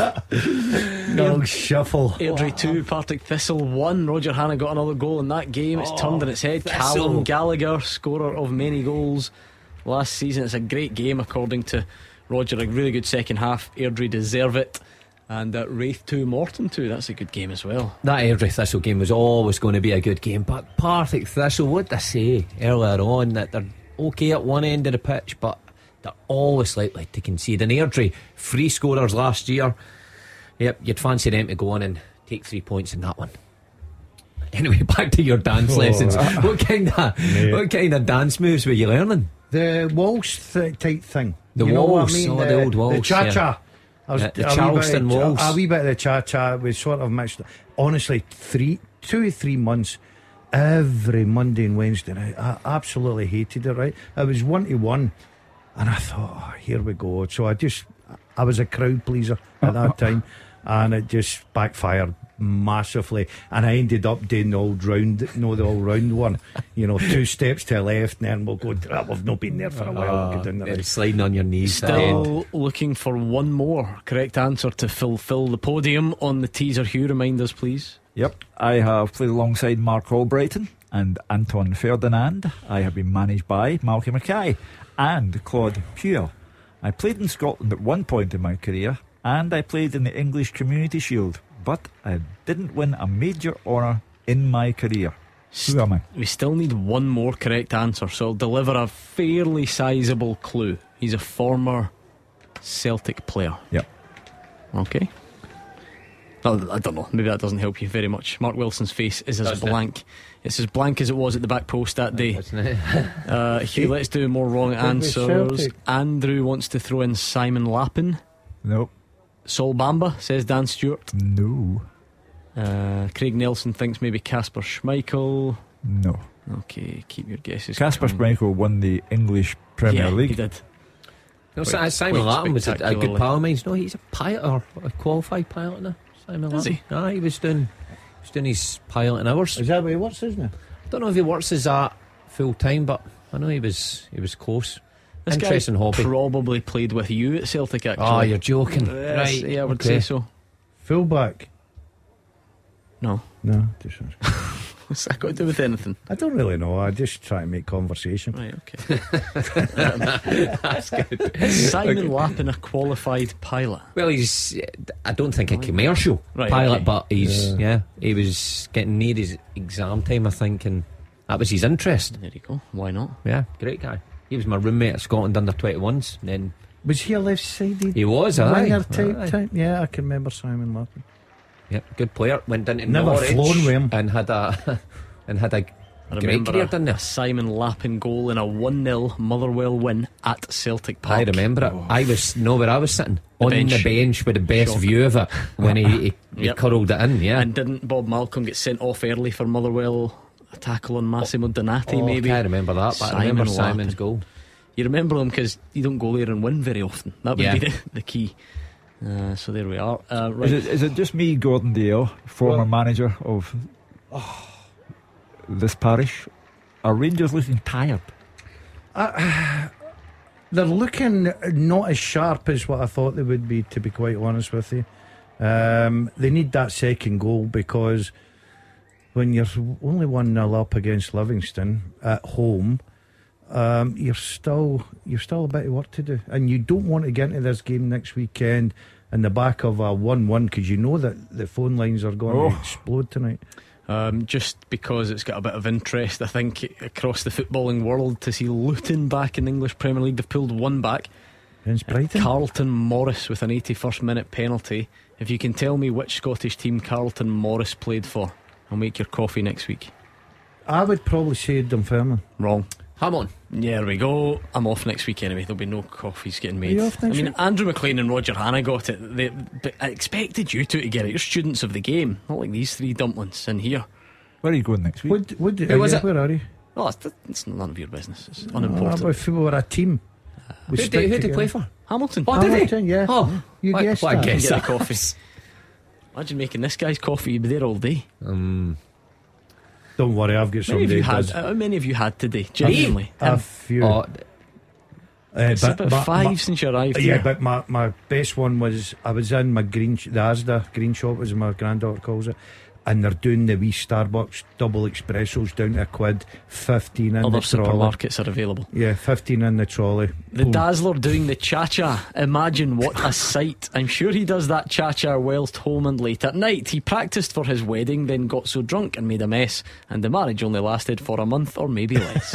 No shuffle. Airdrie two, Partick Thistle one. Roger Hanna got another goal in that game. It's turned on its head. Thistle. Callum Gallagher, scorer of many goals last season. It's a great game according to Roger. A really good second half. Airdrie deserve it. And uh, Wraith two, Morton two. That's a good game as well. That Airdrie Thistle game was always going to be a good game, but Partick Thistle, what did I say earlier on, that they're okay at one end of the pitch, but they're always likely to concede. And Airdrie, free scorers last year, yep, you'd fancy them to go on and take three points in that one. Anyway, back to your dance Oh, lessons. uh, What kind of mate. what kind of dance moves were you learning? The waltz th- type thing. The you know what I waltz, mean? oh, the old waltz, The cha cha. Yeah, the Charleston waltz. A wee bit of the cha cha was sort of mixed. Honestly, three, two or three months, every Monday and Wednesday night. I absolutely hated it. Right, it was one to one, and I thought, oh, here we go. So I just, I was a crowd pleaser at that time, and it just backfired massively, and I ended up doing the old round, no, the all round one. You know, two steps to the left, and then we'll go. Oh, we've not been there for a while. We'll go down the Yeah, right. sliding on your knees. at the end. Still looking for one more correct answer to fulfil the podium on the teaser. Hugh, remind us, please. Yep, I have played alongside Mark Albrighton and Anton Ferdinand. I have been managed by Malcolm Mackay and Claude Puel. I played in Scotland at one point in my career, and I played in the English Community Shield, but I didn't win a major honour in my career. Who am I? We still need one more correct answer, so I'll deliver a fairly sizable clue. He's a former Celtic player. Yep. Okay. Oh, I don't know, maybe that doesn't help you very much. Mark Wilson's face is as Doesn't it? blank. It's as blank as it was at the back post that day. Isn't it? Uh, Hugh, let's do more wrong be answers. Celtic. Andrew wants to throw in Simon Lappin. No. Sol Bamba, says Dan Stewart. No. Uh, Craig Nelson thinks maybe Casper Schmeichel. No. Okay, keep your guesses. Casper coming. Schmeichel won the English Premier yeah, League. he did. No, Quite- Simon quite Lappin was a, a good spectacularly. pal of mine. No, he's a pilot or a qualified pilot now. Simon Is Lappin. he? Ah, he was doing, he was doing his piloting hours. Is that what he works, isn't it? Don't know if he works as that full time, but I know he was he was close. This Interesting guy hobby. probably played with you at Celtic, actually. Oh, you're joking, Yes, right? yeah, I would okay. say so. Fullback. No. No, just, What's that got to do with anything? I don't really know. I just try to make conversation. Right, okay. That's good. Is Simon Lappin a qualified pilot? Well, he's I don't think a commercial Right, pilot, okay. but he's Yeah. yeah. He was getting near his exam time, I think, and that was his interest. There you go. Why not? Yeah, great guy. He was my roommate at Scotland under twenty-ones. And then Was he a left-sided he was, aye. winger type, aye. type? Yeah, I can remember Simon Martin. Yep, good player. Went into Never Norwich flown with him. and had a and had a I great remember career a, done a there. Simon Lappin goal in a one nil Motherwell win at Celtic Park. I remember it. I was know where I was sitting on bench. the bench with the best Shock. view of it when he, he, he Yep. curled it in. Yeah, And didn't Bob Malcolm get sent off early for Motherwell? A tackle on Massimo Donati, oh, maybe? I can't remember that, but I remember Simon Simon's Lappin. goal. You remember them because you don't go there and win very often. That would Yeah. be the, the key. Uh, so there we are. Uh, right. Is it, is it just me, Gordon Dale, former Well- manager of this parish? Are Rangers looking tired? They're looking not as sharp as what I thought they would be, to be quite honest with you. Um, they need that second goal because when you're only one nil up against Livingston at home, um, you're still you've still a bit of work to do, and you don't want to get into this game next weekend in the back of a one one because you know that the phone lines are going Oh. to explode tonight. Um, just because it's got a bit of interest, I think, across the footballing world to see Luton back in the English Premier League. They've pulled one back. Brighton. Carlton Morris with an eighty-first minute penalty. If you can tell me which Scottish team Carlton Morris played for, I'll make your coffee next week. I would probably say Dunfermline. Wrong. Come on. Yeah, there we go. I'm off next week anyway. There'll be no coffees getting made. Are you off next I mean, week? Andrew McLean and Roger Hanna got it. They, but I expected you two to get it. You're students of the game, not like these three dumplings in here. Where are you going next week? Would, would, Who was yeah, it? Where are you? Oh, it's, it's none of your business. It's Oh, unimportant. if we were a team, we Who stick did, who did he together. play for? Hamilton. Oh, did he? Hamilton, yeah. Oh, You what- guessed what a that. Can guess. get the coffee. Imagine making this guy's coffee. You'd be there all day. Um, Don't worry, I've got Many of somebody you who had. does. How many of you had today? Genuinely, A Him. few. oh, Uh, It's but- about but five my- since you arrived Yeah, here. but my, my best one was I was in my green sh- the Asda green shop, as my granddaughter calls it, and they're doing the wee Starbucks double espressos down to a quid, fifteen in Other the trolley. supermarkets are available. Yeah, fifteen in the trolley. The Boom. Dazzler doing the cha-cha. Imagine what a sight. I'm sure he does that cha-cha whilst home and late at night. He practiced for his wedding, then got so drunk and made a mess, and the marriage only lasted for a month or maybe less.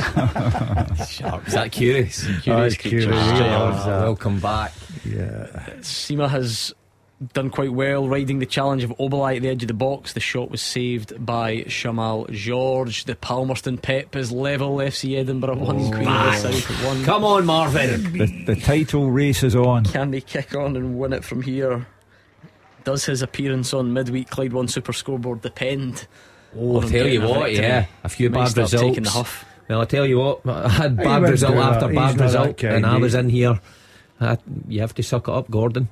sharp. Is that curious? Curious Ah, creatures. curious. Yeah. Yeah. loves that. Welcome back. Yeah, Seema has done quite well riding the challenge of Obalai at the edge of the box. The shot was saved by Shamal George. The Palmerston Pep is level. F C Edinburgh one, Queen of the South one. Come on, Marvin. The, the title race is on. Can they kick on and win it from here? Does his appearance on midweek Clyde One Super Scoreboard depend? Oh, on I'll tell you getting a what, victory? yeah. A few Might bad start results. taking the huff. Well, I'll tell you what, I had He bad wouldn't result do after that. bad He's not result, that kind, and I he- was in here. I, you have to suck it up, Gordon.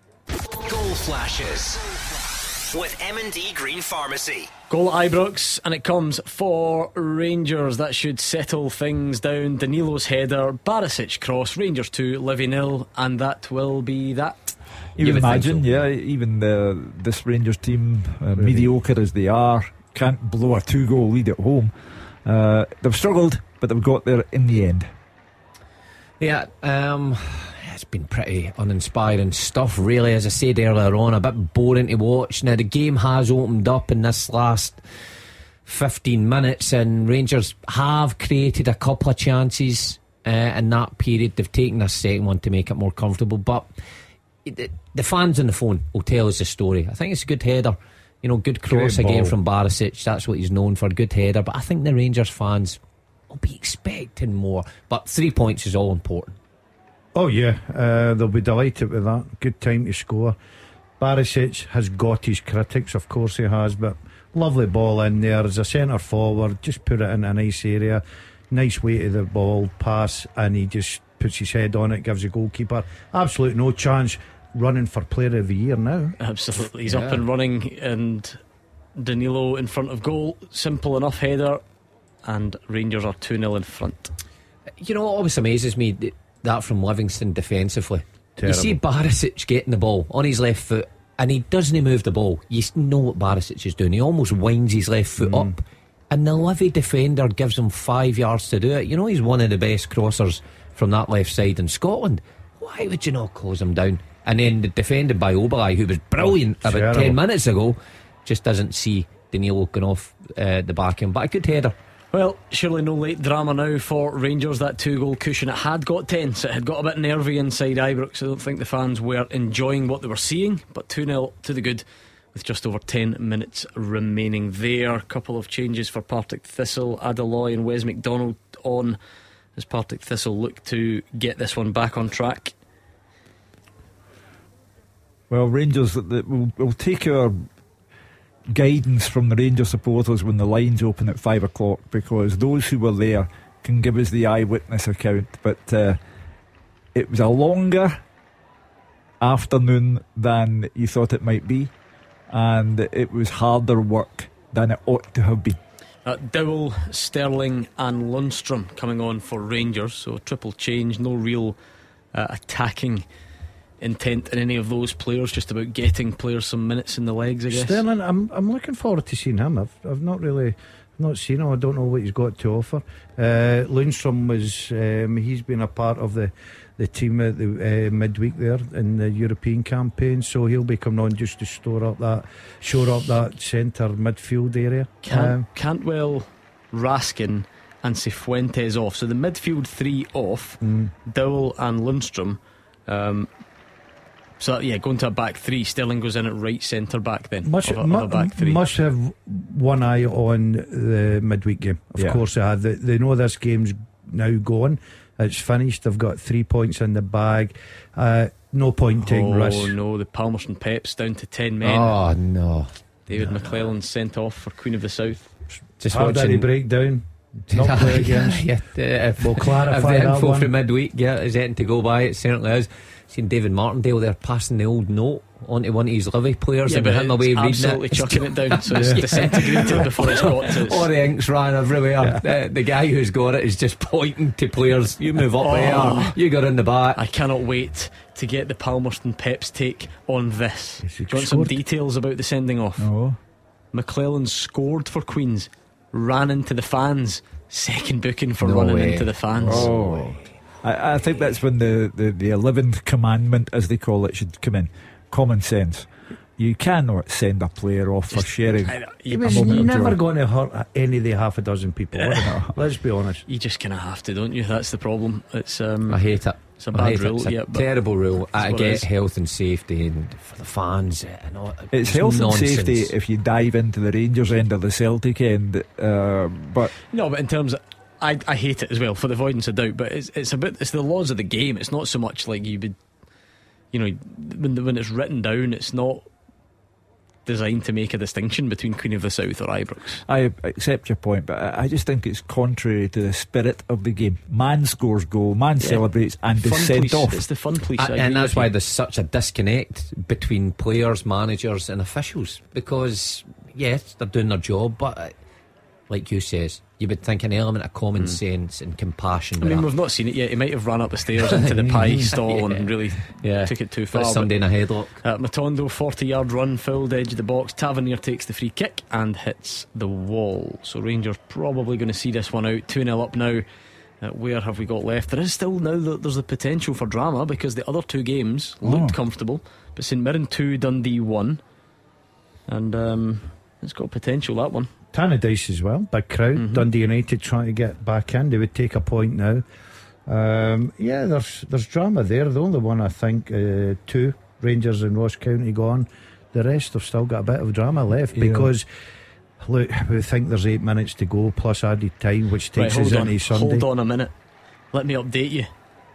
Goal flashes with M and D Green Pharmacy. Goal at Ibrox, and it comes for Rangers. That should settle things down. Danilo's header, Barisic cross, Rangers two, Livy nil, and that will be that. You, You would would think imagine, so. yeah. Even the this Rangers team, uh, mediocre as they are, can't blow a two-goal lead at home. Uh, they've struggled, but they've got there in the end. Yeah, um, it's been pretty uninspiring stuff, really. As I said earlier on, a bit boring to watch. Now, the game has opened up in this last fifteen minutes, and Rangers have created a couple of chances uh, in that period. They've taken a second one to make it more comfortable, but it, the fans on the phone will tell us the story. I think it's a good header. You know, good cross Great again ball. from Barisic. That's what he's known for, good header. But I think the Rangers fans will be expecting more. But three points is all important. Oh yeah, uh, they'll be delighted with that. Good time to score. Barisic has got his critics, of course he has, but lovely ball in there as a centre forward. Just put it in a nice area, nice way to the ball, pass, and he just puts his head on it, gives the goalkeeper absolute no chance. Running for player of the year now. Absolutely, he's Yeah. up and running, and Danilo in front of goal. Simple enough header, and Rangers are two nil in front. You know what always amazes me? Th- That from Livingston defensively. Terrible. You see Barisic getting the ball on his left foot, and he doesn't move the ball. You s- know what Barisic is doing. He almost winds his left foot up, and the Livy defender gives him five yards to do it. You know he's one of the best crossers from that left side in Scotland. Why would you not close him down? And then the defended by Obalai, who was brilliant Oh, about terrible. ten minutes ago, just doesn't see Danilo going off uh, the back end. But a good header. Well, surely no late drama now for Rangers. That two-goal cushion, it had got tense. It had got a bit nervy inside Ibrox. I don't think the fans were enjoying what they were seeing. But two nil to the good with just over ten minutes remaining there. A couple of changes for Partick Thistle. Adeloy and Wes McDonald on as Partick Thistle look to get this one back on track. Well, Rangers, we'll, we'll take our guidance from the Rangers supporters when the lines open at five o'clock, because those who were there can give us the eyewitness account. But uh, it was a longer afternoon than you thought it might be, and it was harder work than it ought to have been. Uh, Dowell, Sterling and Lundstrom coming on for Rangers. So triple change, no real uh, attacking intent in any of those players, just about getting players some minutes in the legs, I guess. Sterling, I'm I'm looking forward to seeing him. I've I've not really Not seen him. I don't know what he's got to offer. Uh, Lundstrom was. Um, he's been a part of the, the team at the uh, midweek there in the European campaign, so he'll be coming on just to store up that, shore up that centre midfield area. Can, Um, Cantwell, Raskin, and Cifuentes off. So the midfield three off. mm. Dowell and Lundstrom. Um, so yeah, going to a back three. Sterling goes in at right centre back then. Must, of a, of mu- a back three. must have one eye on the midweek game. Of Yeah. course they have. They, they know this game's now gone. It's finished. They've got three points in the bag. Uh, no point taking oh risks. no, the Palmerston Peps down to ten men. Oh no! David McClellan sent off for Queen of the South. Just How did he watching. break down? Not play against. yeah, if, We'll clarify if the that info one. from midweek, yeah, is anything to go by? It certainly is. Seen David Martindale there passing the old note onto one of his Livy players, Yeah, and but him away it's reading absolutely it. chucking it down, so it's disintegrated before it's got to its. All the inks ran everywhere. The, the guy who's got it is just pointing to players. You move up Oh. there. You got in the back. I cannot wait to get the Palmerston Peps take on this. Yes, he Do you want some scored. details about the sending off? No. McClellan scored for Queens, ran into the fans. Second booking for No running way. into the fans. Oh, I, I think that's when the, the, the eleventh commandment, as they call it, should come in. Common sense. You cannot send a player off for sharing. I- He you, was moment of never joy. going to hurt any of the half a dozen people. Let's be honest. you just kind of have to, don't you? That's the problem. It's um, I hate it. it's a I bad hate it. rule. It's a Yeah, but terrible rule. I what it get is. health and safety and for the fans. And all, It's health and safety if you dive into the Rangers end or the Celtic end, uh, but no, but in terms of, I, I hate it as well for the avoidance of doubt. But it's it's a bit it's the laws of the game. It's not so much like you would, you know, when when it's written down, it's not designed to make a distinction between Queen of the South or Ibrox. I accept your point, but I I just think it's contrary to the spirit of the game. Man scores goal, man Yeah. celebrates and is Fun sent police. off. It's the fun police. I and agree that's with why you. there's such a disconnect between players, managers, and officials. Because yes, they're doing their job, but uh, like you says, you would think an element of common sense and compassion. I mean, with we've not seen it yet. He might have run up the stairs into the pie stall Yeah. and really that. yeah, took it too Put far. somebody in a headlock. Uh, Matondo, forty yard run, fouled edge of the box. Tavernier takes the free kick and hits the wall. So Rangers probably going to see this one out. two nil up now. Uh, where have we got left? There is still now that there's the potential for drama because the other two games looked Oh. comfortable, but St Mirren two, Dundee one, and um, it's got potential, that one. Tannadice as well, big crowd. Mhm. Dundee United trying to get back in. They would take a point now. Um, yeah, there's there's drama there. The only one I think uh, two Rangers and Ross County gone. The rest have still got a bit of drama left Yeah. because look, we think there's eight minutes to go plus added time, which takes Right, us hold on, into Sunday. hold on a minute. Let me update you.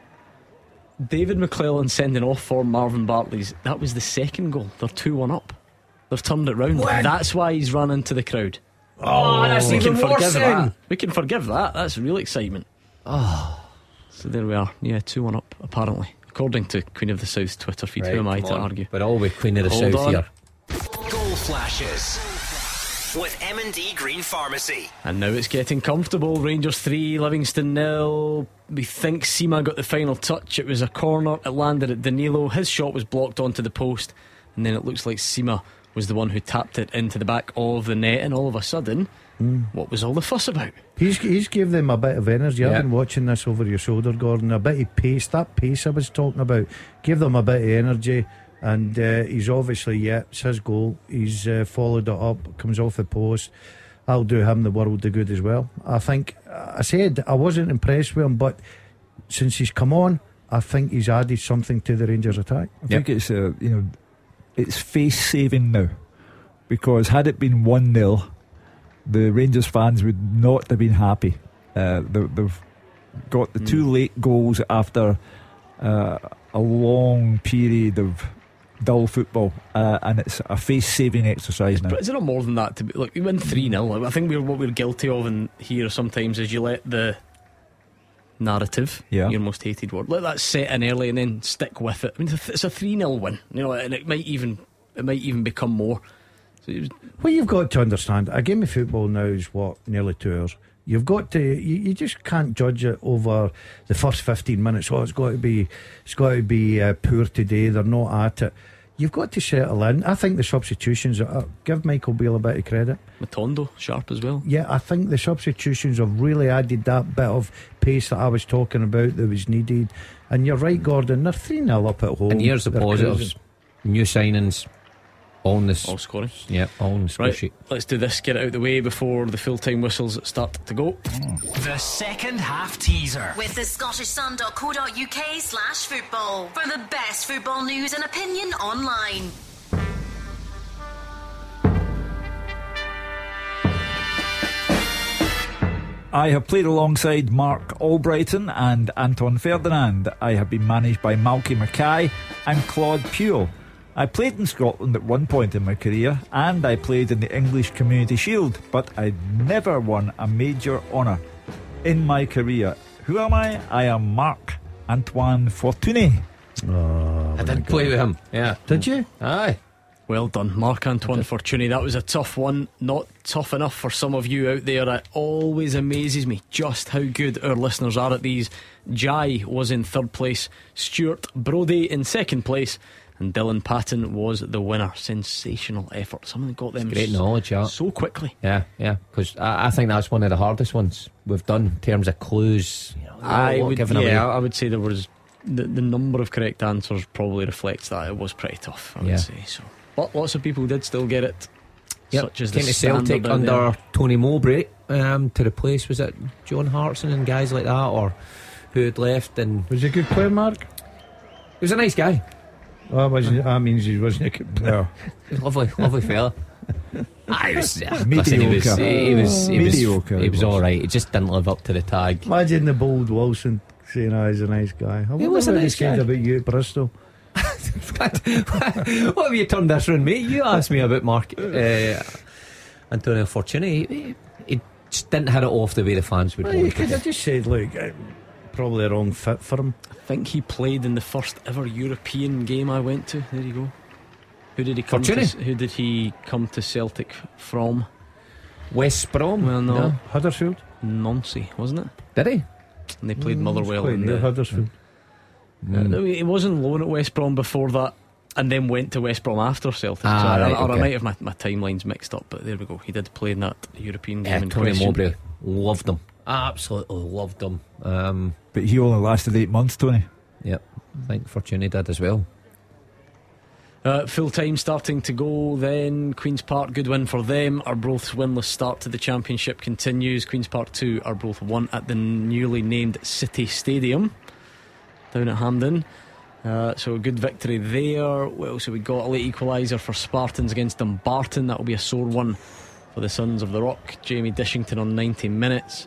David McClellan sending off for Marvin Bartley's. That was the second goal. They're two one up. They've turned it round. That's why he's run into the crowd. Oh, that's we even can worse. forgive then. that. We can forgive that. That's real excitement. Oh, So there we are. Yeah, two one up apparently, according to Queen of the South's Twitter feed. Who am I come to on. argue? We're all with Queen of the Hold South on. here. Goal flashes with M and D Green Pharmacy. And now it's getting comfortable. Rangers three, Livingston nil. We think Sima got the final touch. It was a corner. It landed at Danilo. His shot was blocked onto the post, and then it looks like Sima was the one who tapped it into the back of the net. And all of a sudden, Mm. what was all the fuss about? He's he's gave them a bit of energy. Yeah. I've been watching this over your shoulder, Gordon. A bit of pace. That pace I was talking about. Give them a bit of energy. And uh, he's obviously, yeah, it's his goal. He's uh, followed it up, comes off the post. I'll do him the world of good as well. I think, I said I wasn't impressed with him, but since he's come on, I think he's added something to the Rangers attack. I think it's uh, you know, it's face saving now, because had it been one nil, the Rangers fans would not have been happy. Uh, they, they've got the two late goals after uh, a long period of dull football, uh, and it's a face saving exercise now. But is it not more than that? To be, look, we win three nil. I think we're, what we're guilty of in here sometimes is you let the narrative, Yeah. your most hated word, let that set in early and then stick with it. I mean, it's a three nil win, you know, and it might even it might even become more. So it was, What you've got to understand, a game of football now is what, nearly two hours. You've got to, you, you just can't judge it over the first fifteen minutes. Oh, it's got to be, it's got to be uh, poor today. They're not at it. You've got to settle in. I think the substitutions are, give Michael Beale a bit of credit. Matondo sharp as well. Yeah, I think the substitutions have really added that bit of pace that I was talking about that was needed. And you're right, Gordon, they're three nil up at home. And here's the They're positives: cruising. new signings, all in this, All scoring. yeah, all in the score Right, sheet. let's do this, get it out the way before the full time whistles start to go. The second half teaser. With the Scottish Sun dot co dot U K slash football. For the best football news and opinion online. I have played alongside Mark Albrighton and Anton Ferdinand. I have been managed by Malky Mackay and Claude Puel. I played in Scotland at one point in my career, and I played in the English Community Shield, but I never won a major honour in my career. Who am I? I am Marc Antoine Fortuny. Oh, I did play with him. Yeah, did you? aye. Well done, Marc Antoine Fortuny. That was a tough one. Not tough enough for some of you out there. It always amazes me just how good our listeners are at these. Jai was in third place, Stuart Brody in second place, and Dylan Patton was the winner. Sensational effort. Someone got them Great knowledge, yeah. so quickly. Yeah, yeah, because I, I think that's one of the hardest ones we've done in terms of clues. You know, I what would, giving yeah, away. I would say there was the, the number of correct answers probably reflects that it was pretty tough. I would Yeah. say so. But lots of people did still get it. Yep. Such as the Came to Celtic standard out under there. Tony Mowbray um, to replace, was it John Hartson and guys like that, or who had left? And Was he a good player, Mark? he was a nice guy. Oh, wasn't, that means he wasn't a good player. He was a lovely, lovely fella. I was, yeah, Mediocre. listen, he was, he was, he was, Mediocre he was he was. all right. He just didn't live up to the tag. Imagine the bold Wilson saying, "Oh, he's a nice guy." I wonder was a what nice he said guy. about you at Bristol. What have you turned this round, mate? You asked me about Mark uh, Antonio Fortuny. He, he just didn't hit it off the way the fans would Well, you want could it. have just said, "Look, uh, probably a wrong fit for him." I think he played in the first ever European game I went to. There you go. Who did he come Fortuny? to? Who did he come to Celtic from? West Brom. Well, no, Huddersfield. Nancy, wasn't it? Did he? And they played Mm, Motherwell it's quite in near the, Huddersfield. Uh, no, he was on loan at West Brom before that, and then went to West Brom after Celtic. Ah, so I, right, or I okay. might have my, my timelines mixed up, but there we go. He did play in that European game Yeah, in Tony question. Mowbray. Loved him. Absolutely loved him. Um, But he only lasted eight months, Tony. yep. I think Fortuny did as well. Uh, full time starting to go then. Queen's Park, good win for them. Arbroath's winless start to the Championship continues. Queen's Park two, Arbroath one at the newly named City Stadium down at Hampden. Uh, so a good victory there. What else have we got? A late equaliser for Spartans against Dumbarton. That will be a sore one for the Sons of the Rock. Jamie Dishington on ninety minutes.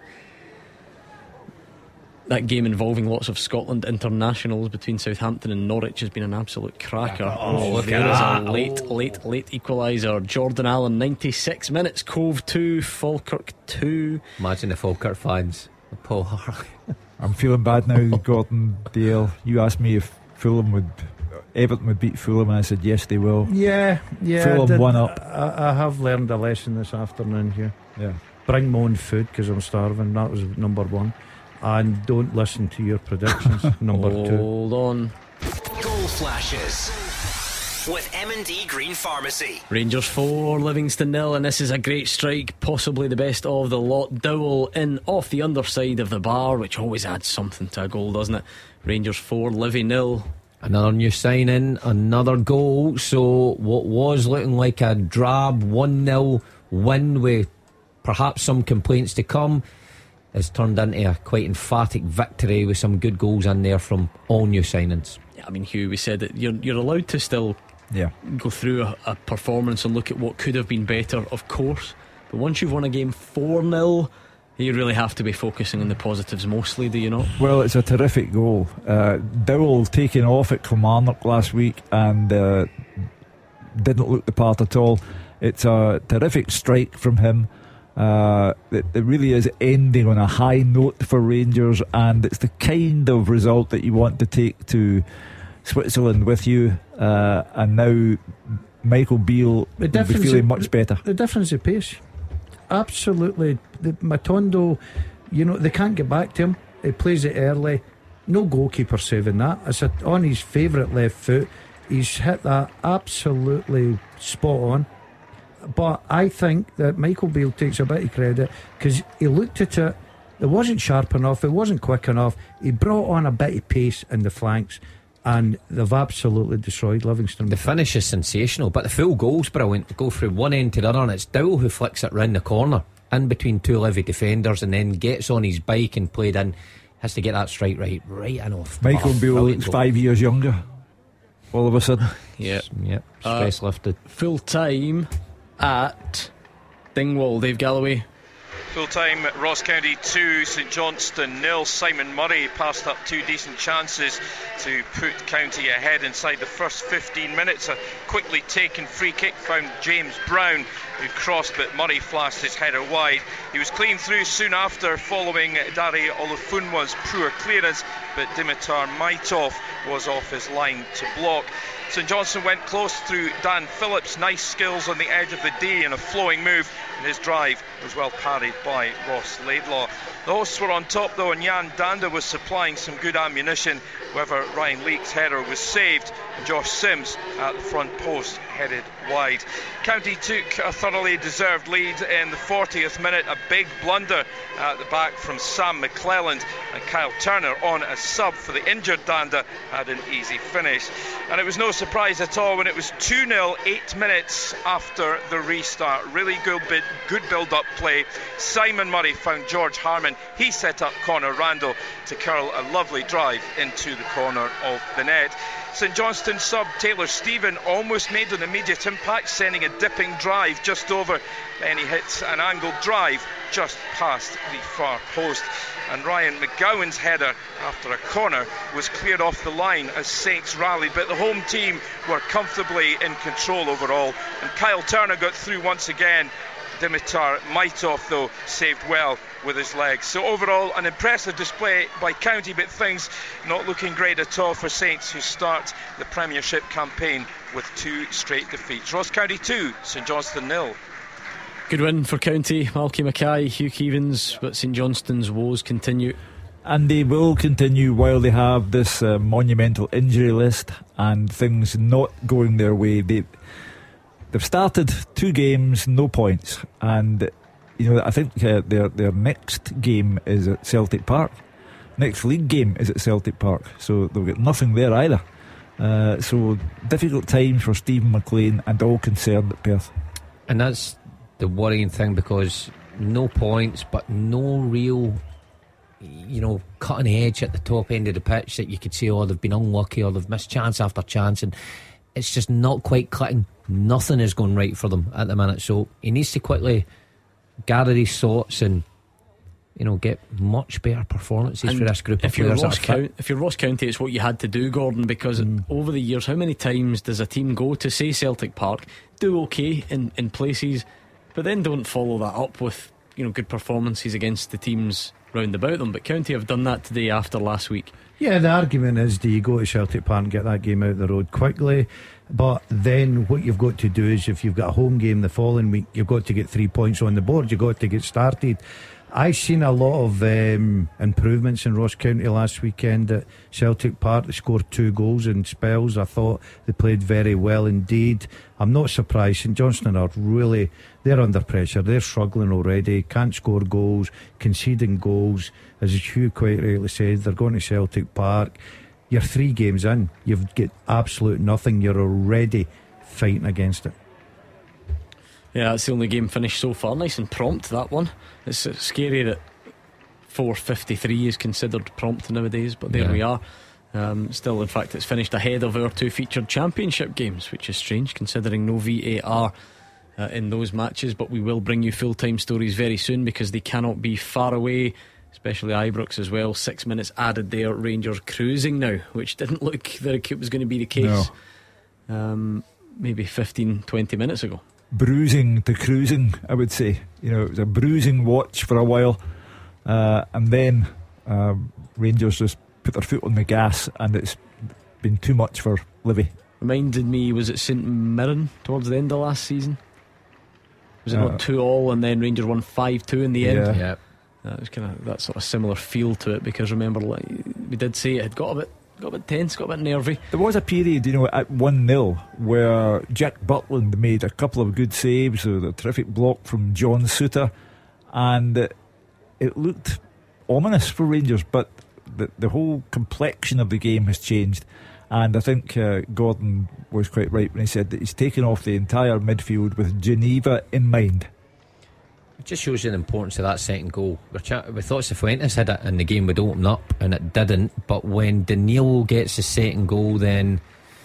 That game involving lots of Scotland internationals between Southampton and Norwich has been an absolute cracker. Oh, look there at is that. a late, Oh. late, late equaliser. Jordan Allen, ninety-six minutes. Cove two, Falkirk two. Imagine the Falkirk fans. Paul Harley. I'm feeling bad now, Gordon Dale. You asked me if Fulham would, Everton would beat Fulham, and I said yes, they will. Yeah, yeah. Fulham I did- one up. I, I have learned a lesson this afternoon here. Yeah. Bring my own food because I'm starving. That was number one. And don't listen to your predictions. Number two. Hold on. Goal flashes with M and D Green Pharmacy. Rangers four, Livingston nil, and this is a great strike, possibly the best of the lot. Dowell in off the underside of the bar, which always adds something to a goal, doesn't it? Rangers four, Livy nil. Another new signing, another goal. So what was looking like a drab one nil win with perhaps some complaints to come has turned into a quite emphatic victory with some good goals in there from all new signings. Yeah, I mean, Hugh, we said that you're, you're allowed to still Yeah. go through a, a performance and look at what could have been better, of course. But once you've won a game four nil, you really have to be focusing on the positives mostly, do you not? Well, it's a terrific goal. Uh, Dowell taking off at Kilmarnock last week and uh, didn't look the part at all. It's a terrific strike from him. Uh, it, it really is ending on a high note for Rangers, and it's the kind of result that you want to take to Switzerland with you. Uh, and now Michael Beale will be difference feeling in- much better. The difference of pace. Absolutely. The Matondo, you know, they can't get back to him. He plays it early. No goalkeeper saving that. It's a, on his favourite left foot. he's hit that absolutely spot on. But I think that Michael Beale takes a bit of credit because he looked at it, it wasn't sharp enough, it wasn't quick enough. He brought on a bit of pace in the flanks, and they've absolutely destroyed Livingston. The finish is sensational, but the full goal's brilliant. Go from one end to the other, and it's Dowell who flicks it round the corner in between two Livy defenders, and then gets on his bike and played in. Has to get that strike right, right and off. Michael oh, Beale looks goal. five years younger all of a sudden. Yeah, yep. Stress uh, lifted. Full time at Dingwall. Dave Galloway. Full time, Ross County two, St Johnstone nil. Simon Murray passed up two decent chances to put County ahead inside the first fifteen minutes. A quickly taken free kick found James Brown, who crossed, but Murray flashed his header wide. He was clean through soon after, following Dari Olufunwa's poor clearance, but Dimitar Maitov was off his line to block. St Johnstone went close through Dan Phillips. Nice skills on the edge of the D and a flowing move, and his drive was well parried by Ross Laidlaw. The hosts were on top though, and Jan Danda was supplying some good ammunition. However, Ryan Leake's header was saved, and Josh Sims at the front post headed wide. County took a thoroughly deserved lead in the fortieth minute. A big blunder at the back from Sam McClelland, and Kyle Turner on as sub for the injured Danda had an easy finish. And it was no surprise at all when it was two nil eight minutes after the restart. Really good, bit, good build-up play. Simon Murray found George Harmon. He set up Connor Randall to curl a lovely drive into the corner of the net. St Johnstone sub Taylor Stephen almost made an immediate impact, sending a dipping drive just over. Then he hits an angled drive just past the far post. And Ryan McGowan's header after a corner was cleared off the line as Saints rallied, but the home team were comfortably in control overall, and Kyle Turner got through once again. Dimitar Maitov though saved well with his legs. So overall an impressive display by County, but things not looking great at all for Saints, who start the Premiership campaign with two straight defeats. Ross County two, St Johnstone nil. Good win for County. Malky Mackay, Hugh Keevins, but St Johnstone's woes continue. And they will continue while they have this uh, monumental injury list and things not going their way. They They've started two games, no points, and you know I think uh, their their next game is at Celtic Park. Next league game is at Celtic Park, so they'll get nothing there either. Uh, so difficult times for Stephen McLean and all concerned at Perth. And that's the worrying thing, because no points, but no real, you know, cutting edge at the top end of the pitch that you could say, oh, they've been unlucky or they've missed chance after chance, and it's just not quite clicking. Nothing is going right for them at the minute, so he needs to quickly gather his thoughts and, you know, get much better performances and for this group of if you're players. Ross County, if you're Ross County, it's what you had to do, Gordon, because mm. over the years, how many times does a team go to, say, Celtic Park, do okay in, in places, but then don't follow that up with, you know, good performances against the teams round about them? But County have done that today after last week. Yeah, the argument is, do you go to Celtic Park and get that game out the road quickly? But then what you've got to do is, if you've got a home game the following week, you've got to get three points on the board. You've got to get started. I've seen a lot of um, improvements in Ross County last weekend at Celtic Park. They scored two goals in spells. I thought they played very well indeed. I'm not surprised. St Johnstone are really, they're under pressure. They're struggling already. Can't score goals, conceding goals. As Hugh quite rightly said, they're going to Celtic Park. You're three games in, you've got absolute nothing. You're already fighting against it. Yeah, that's the only game finished so far. Nice and prompt, that one. It's scary that four fifty-three is considered prompt nowadays, but there yeah. we are. Um, still, in fact, it's finished ahead of our two featured championship games, which is strange considering no V A R uh, in those matches. But we will bring you full-time stories very soon, because they cannot be far away, especially Ibrox as well. Six minutes added there. Rangers cruising now, which didn't look that it was going to be the case no. um, maybe fifteen, twenty minutes ago. Bruising to cruising, I would say. You know, it was a bruising watch for a while, uh, and then um, Rangers just put their foot on the gas, and it's been too much for Livy. Reminded me, was it St Mirren towards the end of last season? Was it uh, not two all, and then Rangers won five two in the yeah. end? Yeah. That was kind of that sort of similar feel to it, because remember, like, we did say it had got a bit got a bit tense, got a bit nervy. There was a period, you know, at one nil where Jack Butland made a couple of good saves with a terrific block from John Souttar, and it, it looked ominous for Rangers, but the, the whole complexion of the game has changed. And I think uh, Gordon was quite right when he said that he's taken off the entire midfield with Geneva in mind. It just shows you the importance of that second goal. We thought Cifuentes had it and the game would open up, and it didn't. But when Danilo gets the second goal, then,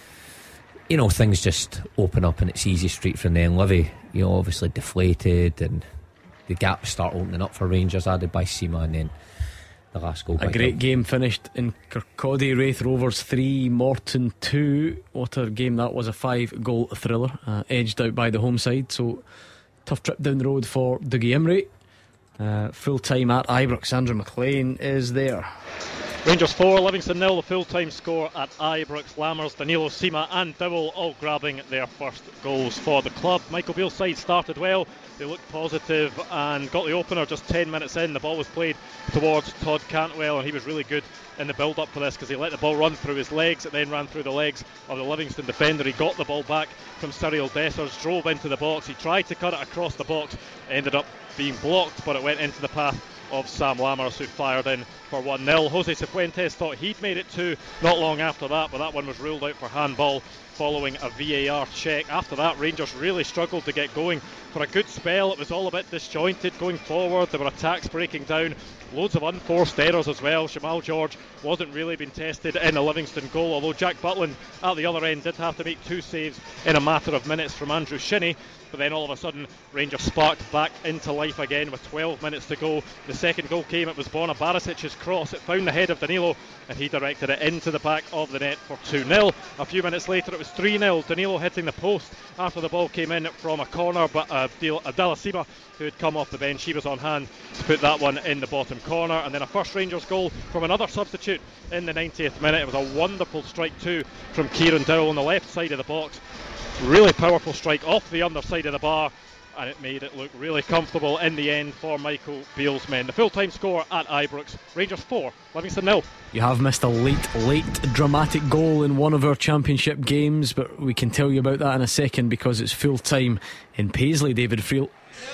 you know, things just open up and it's easy street from there. And Livy, you know, obviously deflated, and the gaps start opening up for Rangers, added by Sima, and then the last goal. A great game finished in Kirkcaldy. Raith Rovers three, Morton two. What a game that was, a five goal thriller, uh, edged out by the home side. So tough trip down the road for Dougie Imrie. uh, Full time at Ibrox. Andrew McLean is there. Rangers four, Livingston nil. The full time score at Ibrox. Lammers, Danilo, Sima and Dowell all grabbing their first goals for the club. Michael Beale's side started well. They looked positive and got the opener just ten minutes in. The ball was played towards Todd Cantwell, and he was really good in the build up for this because he let the ball run through his legs. It then ran through the legs of the Livingston defender. He got the ball back from Cyril Dessers, drove into the box. He tried to cut it across the box, ended up being blocked, but it went into the path of Sam Lammers, who fired in for one nil. Jose Cifuentes thought he'd made it two not long after that, but that one was ruled out for handball following a V A R check. After that, Rangers really struggled to get going for a good spell. It was all a bit disjointed going forward. There were attacks breaking down, loads of unforced errors as well. Shamal George wasn't really been tested in a Livingston goal, although Jack Butland at the other end did have to make two saves in a matter of minutes from Andrew Shinnie. But then all of a sudden Rangers sparked back into life again with twelve minutes to go. The second goal came. It was Borna Barisic's cross. It found the head of Danilo and he directed it into the back of the net for two nil. A few minutes later it was three nil. Danilo hitting the post after the ball came in from a corner, but uh, Abdallah Sima, who had come off the bench, he was on hand to put that one in the bottom corner. And then a first Rangers goal from another substitute in the ninetieth minute. It was a wonderful strike too from Kieran Dowell on the left side of the box. Really powerful strike off the underside of the bar, and it made it look really comfortable in the end for Michael Beale's men. The full-time score at Ibrox, Rangers four, Livingston nil. You have missed a late, late dramatic goal in one of our championship games, but we can tell you about that in a second because it's full-time in Paisley. David Friel.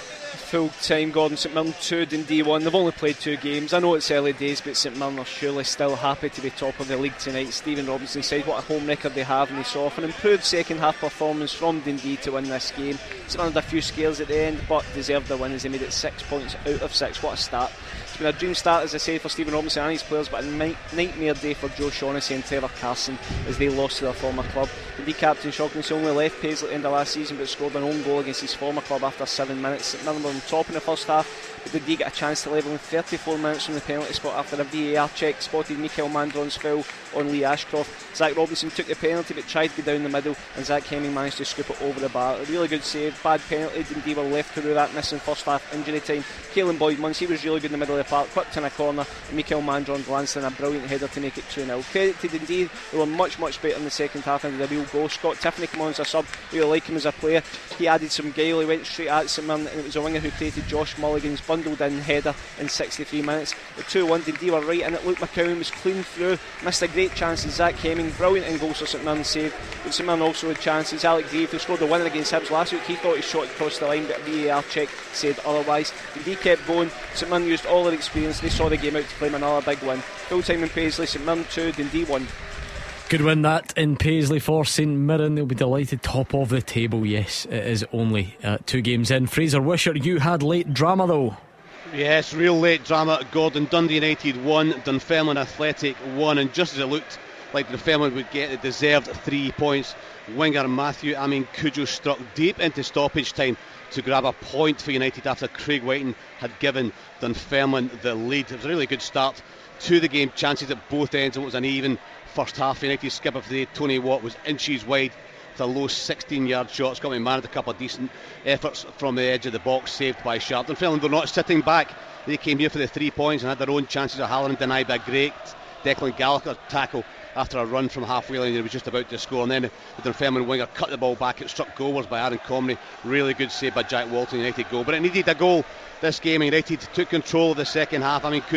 Full time, Gordon. St Mirren two, Dundee one. They've only played two games. I know it's early days, but St Mirren are surely still happy to be top of the league tonight. Stephen Robinson said what a home record they have, and they saw off an improved second half performance from Dundee to win this game. St Mirren had a few scares at the end, but deserved the win as they made it six points out of six. What a start. It's been a dream start, as I say, for Stephen Robinson and his players, but a nightmare day for Joe Shaughnessy and Trevor Carson as they lost to their former club. Dundee captain Shaughnessy only left Paisley at the end of last season, but scored an own goal against his former club after seven minutes. St Mirren were on top in the first half, but Dundee got a chance to level in thirty-four minutes from the penalty spot after a V A R check spotted Mikael Mandron's foul on Lee Ashcroft. Zach Robinson took the penalty but tried to go down the middle, and Zach Hemming managed to scoop it over the bar. A really good save, bad penalty. Dundee were left through that, missing first half injury time. Caelan Boyd Munce, he was really good in the middle of the park, whipped in a corner, and Mikael Mandron glanced in a brilliant header to make it two nil. Credit to Dundee, they were much much better in the second half and did a real goal. Scott Tiffany came on as a sub, really like him as a player. He added some guile, he went straight at St Mirren, and it was a winger who created Josh Mulligan's bundled in header in sixty-three minutes. At two one, Dundee were right in it. Luke McCowan was clean through, missed a great chance, and Zach Hemming, brilliant in goals for St Mirren save. But St Mirren also had chances. Alec Grieve, who scored the winner against Hibs last week, he thought he shot across the line, but a V A R check said otherwise. Dundee kept going. St Mirren used all their experience. They saw the game out to claim another big win. Full time in Paisley, St Mirren two, Dundee one. Good win that in Paisley for St Mirren. They'll be delighted, top of the table. Yes, it is only uh, two games in. Fraser Wisher, you had late drama though. Yes, real late drama. Gordon, Dundee United won, Dunfermline Athletic won, and just as it looked like Dunfermline would get it, deserved three points. Winger Matthew Amin Kujo struck deep into stoppage time to grab a point for United after Craig Whiten had given Dunfermline the lead. It was a really good start to the game. Chances at both ends. It was an even first half. United skipper for the day, Tony Watt, was inches wide with a low sixteen yard shot. Scott McMahon had a couple of decent efforts from the edge of the box, saved by Sharp. Dunfermline were not sitting back. They came here for the three points and had their own chances of Halloran denied by a great Declan Gallagher tackle after a run from halfway line. He was just about to score, and then the Dunfermline winger cut the ball back. It struck goalwards by Aaron Comrie. Really good save by Jack Walton. United goal, but it needed a goal this game. United took control of the second half. I mean, Cujo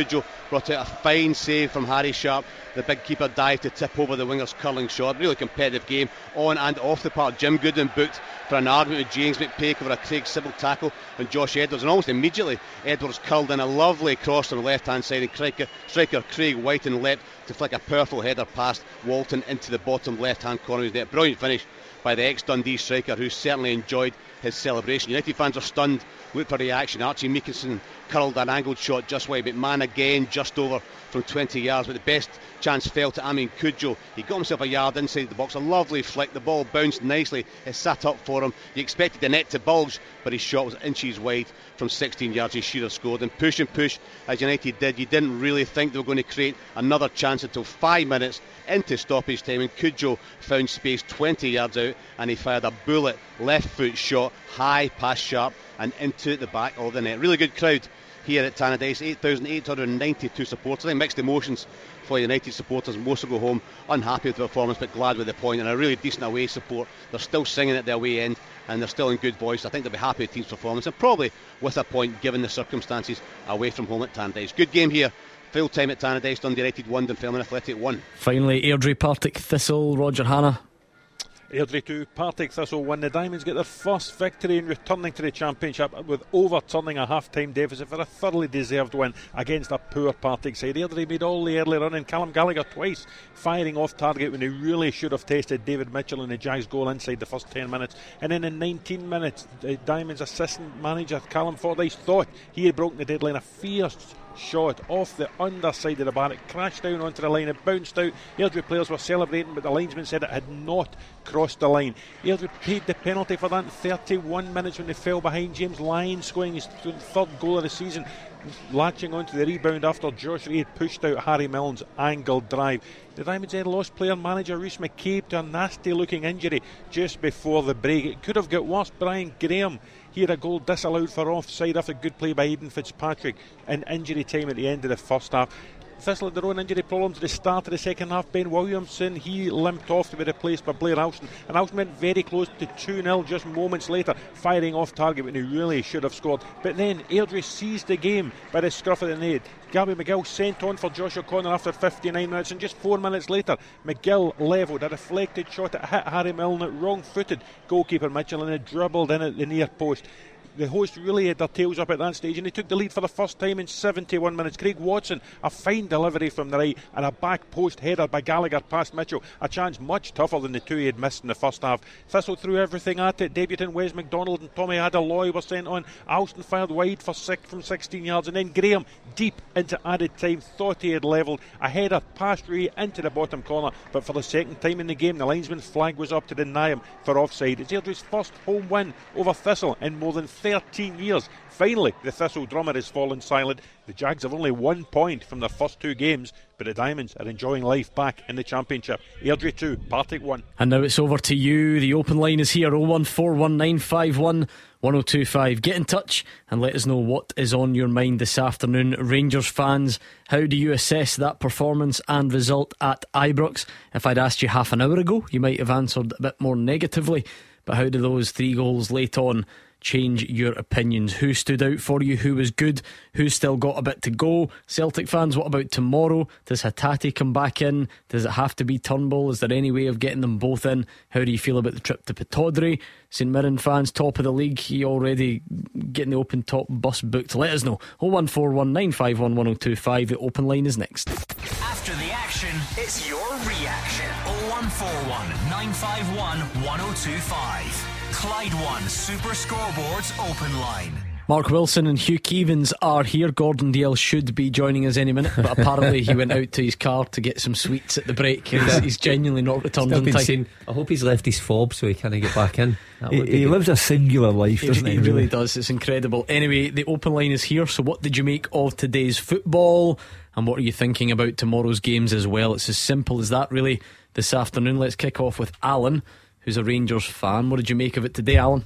brought out a fine save from Harry Sharp. The big keeper dived to tip over the winger's curling shot. Really competitive game on and off the park. Jim Goodwin booked for an argument with James McPake over a Craig Sybil tackle on Josh Edwards, and almost immediately Edwards curled in a lovely cross on the left hand side, and striker, striker Craig Whiten leapt to flick a powerful header past Walton into the bottom left hand corner of his net. Brilliant finish by the ex-Dundee striker, who certainly enjoyed his celebration. United fans are stunned, look for reaction. Archie Meekinson curled an angled shot just wide, but McMahon again just over from twenty yards, but the best chance fell to Amin Kudjo. He got himself a yard inside the box, a lovely flick, the ball bounced nicely, it sat up for him. You expected the net to bulge, but his shot was inches wide from sixteen yards. He should have scored, and push and push as United did. You didn't really think they were going to create another chance until five minutes into stoppage time, and Kudjo found space twenty yards out, and he fired a bullet left foot shot high past Sharp and into the back of the net. Really good crowd here at Tannadice, eight thousand eight hundred ninety-two supporters. I think mixed emotions for United supporters. Most will go home unhappy with the performance, but glad with the point, and a really decent away support. They're still singing at their away end, and they're still in good voice. I think they'll be happy with the team's performance, and probably with a point given the circumstances away from home at Tannadice. Good game here. Full time at Tannadice. Dundee United one, Dunfermline Athletic one. Finally, Airdrie Partick Thistle. Roger Hannah. Airdrie two, Partick Thistle one. The Diamonds get their first victory in returning to the Championship, with overturning a half-time deficit for a thoroughly deserved win against a poor Partick side. Airdrie made all the early running. Callum Gallagher twice firing off target when they really should have tested David Mitchell and the Jags goal inside the first ten minutes. And then in nineteen minutes, the Diamonds assistant manager Callum Fordyce thought he had broken the deadline. A fierce shot off the underside of the bar. It crashed down onto the line. It bounced out. Airdrie players were celebrating, but the linesman said it had not crossed the line. Airdrie paid the penalty for that in thirty-one minutes when they fell behind. James Lyons scoring his third goal of the season, latching onto the rebound after Josh Reid pushed out Harry Milne's angled drive. The Diamonds then lost player manager Rhys McCabe to a nasty looking injury just before the break. It could have got worse. Brian Graham, he had a goal disallowed for offside after good play by Aidan Fitzpatrick in injury time at the end of the first half. Thistle had their own injury problems at the start of the second half. Ben Williamson, he limped off to be replaced by Blair Alston, and Alston went very close to two nil just moments later, firing off target when he really should have scored. But then Airdrie seized the game by the scruff of the neck. Gabby McGill sent on for Josh O'Connor after fifty-nine minutes, and just four minutes later McGill levelled a deflected shot that hit Harry Milne, wrong footed goalkeeper Mitchell, and it dribbled in at the near post. The hosts really had their tails up at that stage, and they took the lead for the first time in seventy-one minutes. Craig Watson, a fine delivery from the right, and a back post header by Gallagher past Mitchell. A chance much tougher than the two he had missed in the first half. Thistle threw everything at it. Debutant Wes McDonald and Tommy Adeloy were sent on. Alston fired wide for six from sixteen yards, and then Graham, deep into added time, thought he had levelled. A header past Ray into the bottom corner, but for the second time in the game, the linesman's flag was up to deny him for offside. It's Airdrie's first home win over Thistle in more than thirteen years. Finally, the Thistle drummer has fallen silent. The Jags have only one point from their first two games, but the Diamonds are enjoying life back in the Championship. Airdrie two, Partick one. And now it's over to you. The open line is here, oh one four one nine five one one oh two five. Get in touch and let us know what is on your mind this afternoon. Rangers fans, how do you assess that performance and result at Ibrox? If I'd asked you half an hour ago, you might have answered a bit more negatively, but how do those three goals late on change your opinions? Who stood out for you? Who was good? Who's still got a bit to go? Celtic fans, what about tomorrow? Does Hatate come back in? Does it have to be Turnbull? Is there any way of getting them both in? How do you feel about the trip to Pittodrie? St Mirren fans, top of the league, you already getting the open top bus booked? Let us know. oh one four one nine five one one oh two five. The open line is next. After the action, it's your reaction. oh one four one nine five one one oh two five. Clyde One Super Scoreboard's open line. Mark Wilson and Hugh Keevins are here. Gordon Dale should be joining us any minute, but apparently he went out to his car to get some sweets at the break. He's, he's genuinely not returned in time. Saying, I hope he's left his fob so he can't get back in. He, he lives a singular life, doesn't he? He really does. It's incredible. Anyway, the open line is here. So what did you make of today's football, and what are you thinking about tomorrow's games as well? It's as simple as that, really, this afternoon. Let's kick off with Alan, who's a Rangers fan. What did you make of it today, Alan?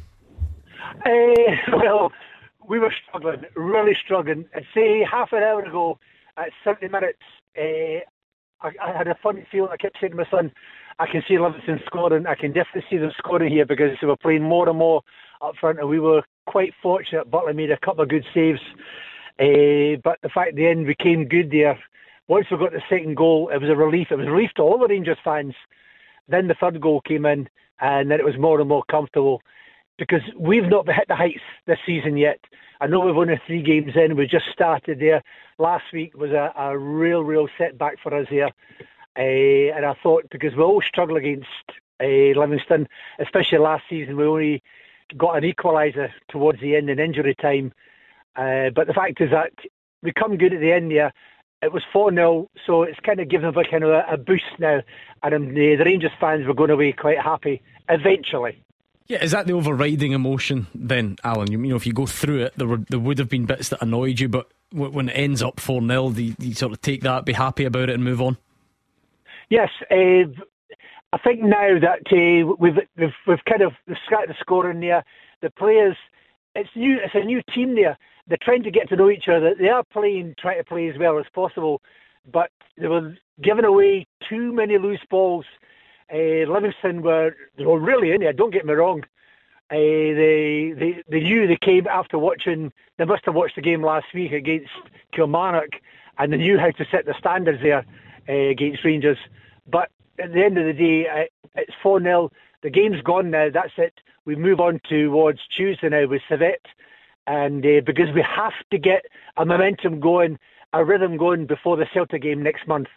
Uh, well, we were struggling, really struggling. I say half an hour ago, at seventy minutes, uh, I, I had a funny feeling. I kept saying to my son, I can see Livingston scoring. I can definitely see them scoring here, because they were playing more and more up front, and we were quite fortunate. Butler made a couple of good saves. Uh, but the fact at the end we came good there. Once we got the second goal, it was a relief. It was a relief to all the Rangers fans. Then the third goal came in, and then it was more and more comfortable, because we've not hit the heights this season yet. I know we've only three games in. We just started there. Last week was a, a real, real setback for us here. Uh, and I thought, because we all struggle against uh, Livingston, especially last season, we only got an equaliser towards the end in injury time. Uh, but the fact is that we come good at the end there. It was four nil, so it's kind of given them a kind of a, a boost now. And um, the, the Rangers fans were going away quite happy, eventually. Yeah, is that the overriding emotion then, Alan? You, you know, if you go through it, there were there would have been bits that annoyed you, but w- when it ends up four nil, do you, do you sort of take that, be happy about it and move on? Yes, uh, I think now that uh, we've, we've we've kind of scattered the score in there, the players, it's new, it's a new team there. They're trying to get to know each other. They are playing, trying to play as well as possible, but they were giving away too many loose balls. Uh, Livingston were, they were really in there, don't get me wrong. Uh, they, they they knew they came after watching, they must have watched the game last week against Kilmarnock, and they knew how to set the standards there uh, against Rangers. But at the end of the day, uh, it's four nil. The game's gone now, that's it. We move on towards Tuesday now with Servette, and uh, because we have to get a momentum going, a rhythm going before the Celtic game next month.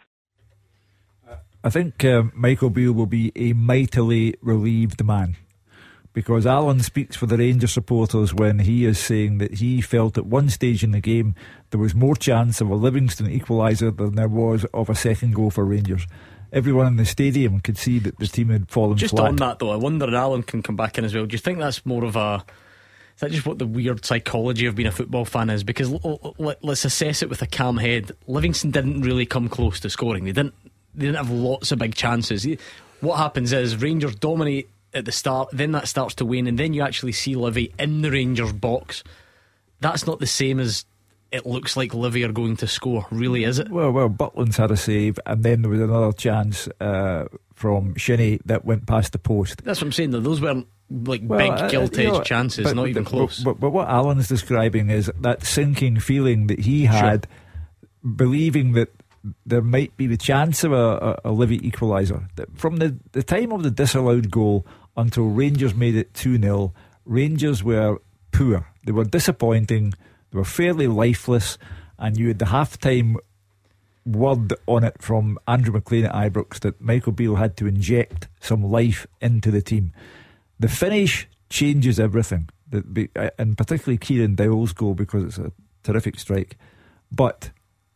I think uh, Michael Beale will be a mightily relieved man, because Alan speaks for the Rangers supporters when he is saying that he felt at one stage in the game there was more chance of a Livingston equaliser than there was of a second goal for Rangers. Everyone in the stadium could see that the team had fallen just flat. On that though, I wonder, and Alan can come back in as well, do you think that's more of a, is that just what the weird psychology of being a football fan is? Because l- l- let's assess it with a calm head. Livingston didn't really come close to scoring. They didn't They didn't have lots of big chances. What happens is Rangers dominate at the start, then that starts to wane, and then you actually see Livy in the Rangers box. That's not the same as it looks like Livy are going to score, really, is it? Well, well, Butland's had a save, and then there was another chance uh, from Shinnie that went past the post. That's what I'm saying, though. Those weren't like well, big uh, gilt-edged you know, chances, but, not but, even but, close. But, but what Alan's describing is that sinking feeling that he had, sure. believing that there might be the chance of a, a, a Livy equaliser. From the, the time of the disallowed goal until Rangers made it two nil, Rangers were poor. They were disappointing. They were fairly lifeless, and you had the half-time word on it from Andrew McLean at Ibrox that Michael Beale had to inject some life into the team. The finish changes everything, and particularly Kieran Dowell's goal, because it's a terrific strike. But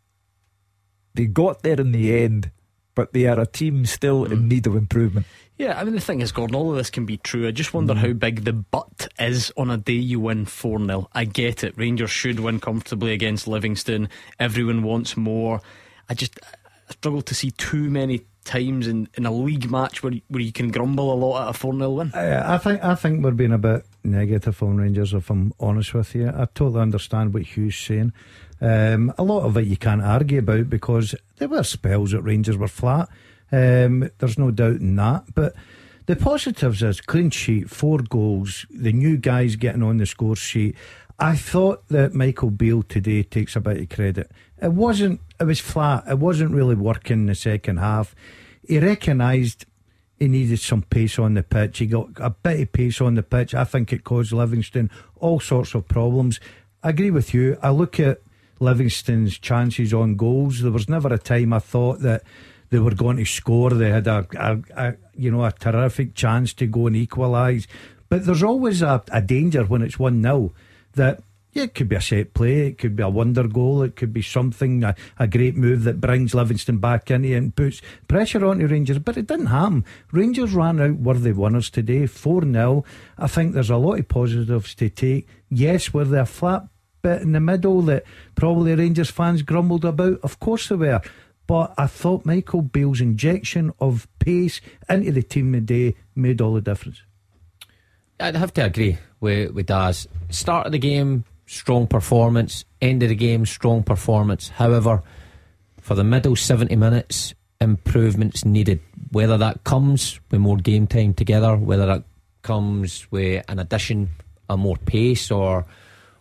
they got there in the end, but they are a team still mm. in need of improvement. Yeah, I mean, the thing is, Gordon, all of this can be true. I just wonder mm. how big the but is on a day you win four nil. I get it. Rangers should win comfortably against Livingston. Everyone wants more. I just I struggle to see too many times in, in a league match where, where you can grumble a lot at a four nil win. Uh, I think I think we're being a bit negative on Rangers, if I'm honest with you. I totally understand what Hugh's saying. Um, a lot of it you can't argue about, because there were spells that Rangers were flat. Um, there's no doubt in that. But the positives is clean sheet, four goals, the new guys getting on the score sheet. I thought that Michael Beale today takes a bit of credit. It wasn't, it was flat. It wasn't really working in the second half. He recognised he needed some pace on the pitch. He got a bit of pace on the pitch. I think it caused Livingston all sorts of problems. I agree with you. I look at Livingston's chances on goals. There was never a time I thought that they were going to score. They had a, a, a you know a terrific chance to go and equalise. But there's always a, a danger when it's one nil that yeah, it could be a set play, it could be a wonder goal, it could be something, a, a great move that brings Livingston back into it and puts pressure onto Rangers. But it didn't happen. Rangers ran out worthy winners today, four nil. I think there's a lot of positives to take. Yes, were there a flat bit in the middle that probably Rangers fans grumbled about? Of course they were. But I thought Michael Beale's injection of pace into the team today made all the difference. I'd have to agree with, with Daz. Start of the game, strong performance. End of the game, strong performance. However, for the middle seventy minutes, improvements needed. Whether that comes with more game time together, whether that comes with an addition of more pace or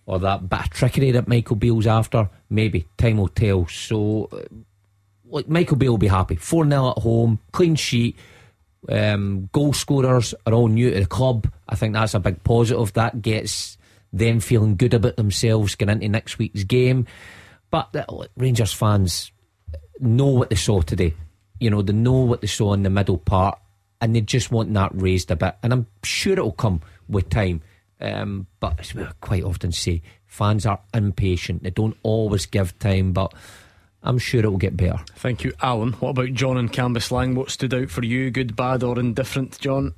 or that bit of trickery that Michael Beale's after? Maybe. Time will tell. So, uh, look, Michael Beale will be happy. four nil at home, clean sheet. Um, goal scorers are all new to the club. I think that's a big positive. That gets them feeling good about themselves going into next week's game. But uh, look, Rangers fans know what they saw today. You know, they know what they saw in the middle part, and they just want that raised a bit. And I'm sure it'll come with time. Um, but as we quite often say, fans are impatient. They don't always give time, but I'm sure it will get better. Thank you, Alan. What about John and Cambuslang? What stood out for you? Good, bad or indifferent, John?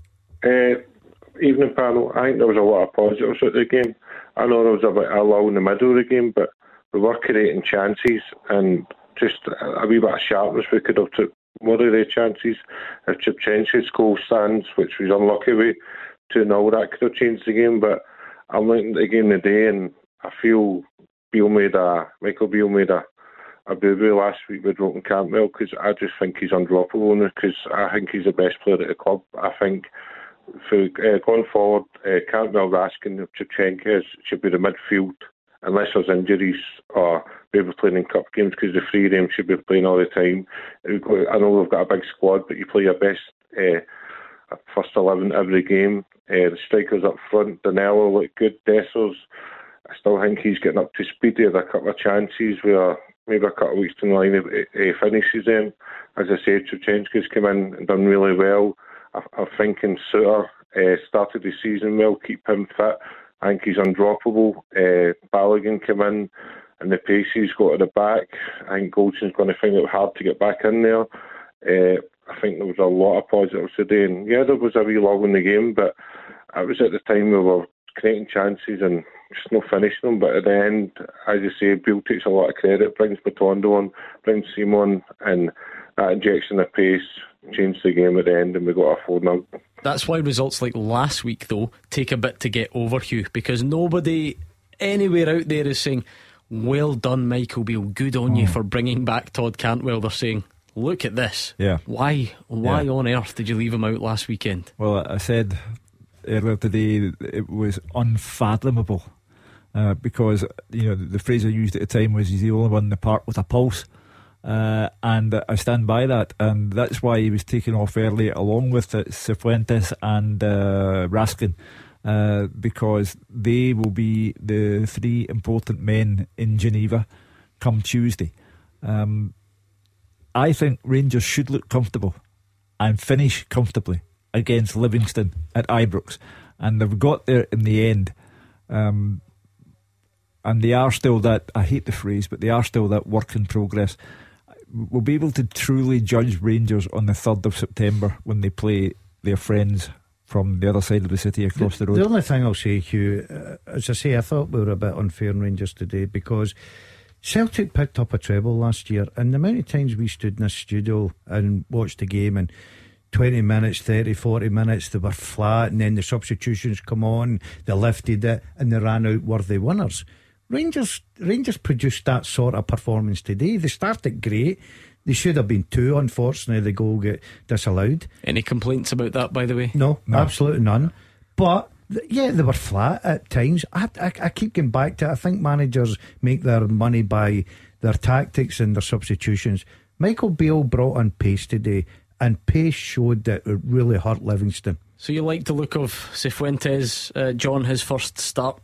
Uh, evening panel. I think there was a lot of positives at the game. I know there was a bit of a lull in the middle of the game, but we were creating chances and just a wee bit of sharpness. We could have took more of the chances. If Shevchenko's goal stands, which was unlucky with two nil, that could have changed the game. But I'm looking at the game today, and I feel Beale made a Michael Beale made a a boo-boo last week with Roten Cantwell, because I just think he's undroppable, because I think he's the best player at the club. I think for uh, going forward, uh, Cantwell, Raskin, Shevchenko should be the midfield, unless there's injuries or maybe playing in cup games, because the three of them should be playing all the time. I know we've got a big squad, but you play your best uh, first eleven every game. Uh, the strikers up front, Danilo look good. Dessers, I still think he's getting up to speed. He had a couple of chances where maybe a couple of weeks down the line he finishes them. As I said, Shevchenko's come in and done really well. I, I'm thinking Suter uh, started the season well, keep him fit. I think he's undroppable. Uh, Balogun came in and the pace he's got at the back. I think Goldson's going to find it hard to get back in there. Uh, I think there was a lot of positives today. And yeah, there was a wee lull in the game, but it was at the time we were creating chances and just not finishing them. But at the end, as you say, Beale takes a lot of credit, brings Matondo on, brings Simon, and that injection of pace changed the game at the end, and we got a four nil. That's why results like last week, though, take a bit to get over, Hugh, because nobody anywhere out there is saying, well done, Michael Beale, good on oh. you for bringing back Todd Cantwell. They're saying, look at this. Yeah. Why Why yeah. on earth did you leave him out last weekend? Well, I said earlier today it was unfathomable, uh, because you know the phrase I used at the time was he's the only one in the park with a pulse, uh, and I stand by that, and that's why he was taken off early along with uh, Cifuentes and uh, Raskin, uh, because they will be the three important men in Geneva come Tuesday. um, I think Rangers should look comfortable and finish comfortably against Livingston at Ibrox, and they've got there in the end, um, and they are still that, I hate the phrase, but they are still that work in progress. We'll be able to truly judge Rangers on the third of September when they play their friends from the other side of the city across the, the road. The only thing I'll say, Hugh, uh, as I say, I thought we were a bit unfair on Rangers today, because Celtic picked up a treble last year, and the amount of times we stood in a studio and watched the game, and twenty minutes, thirty, forty minutes they were flat, and then the substitutions come on, they lifted it and they ran out worthy winners. Rangers Rangers produced that sort of performance today. They started great. They should have been two. Unfortunately, the goal get disallowed. Any complaints about that, by the way? No, no. Absolutely none. But yeah, they were flat at times. I, I, I keep going back to it. I think managers make their money by their tactics and their substitutions. Michael Beale brought on pace today, and pace showed that it really hurt Livingston. So you like the look of Cifuentes, uh, John, his first start?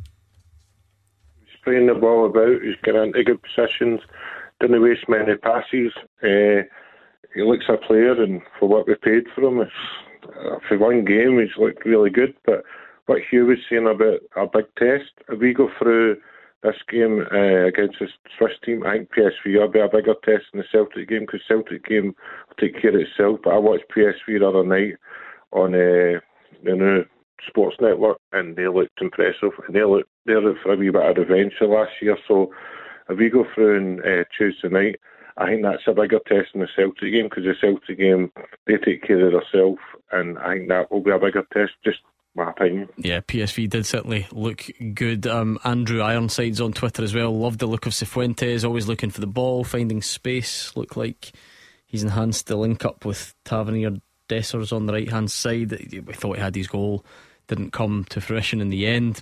He's playing the ball about, he's getting into good positions, didn't waste many passes. Uh, he looks a player, and for what we paid for him, it's, uh, for one game he's looked really good. But what Hugh was saying about a big test, if we go through this game uh, against the Swiss team, I think P S V will be a bigger test than the Celtic game, because Celtic game will take care of itself. But I watched P S V the other night on uh, the new Sports Network, and they looked impressive, and they looked they looked for a wee bit of revenge for last year. So if we go through on uh, Tuesday night, I think that's a bigger test than the Celtic game, because the Celtic game, they take care of themselves, and I think that will be a bigger test, just my opinion. Yeah, P S V did certainly look good. um, Andrew Ironsides on Twitter as well loved the look of Cifuentes, always looking for the ball, finding space. Looked like he's enhanced the link up with Tavernier Dessers on the right hand side. We thought he had his goal, didn't come to fruition in the end, but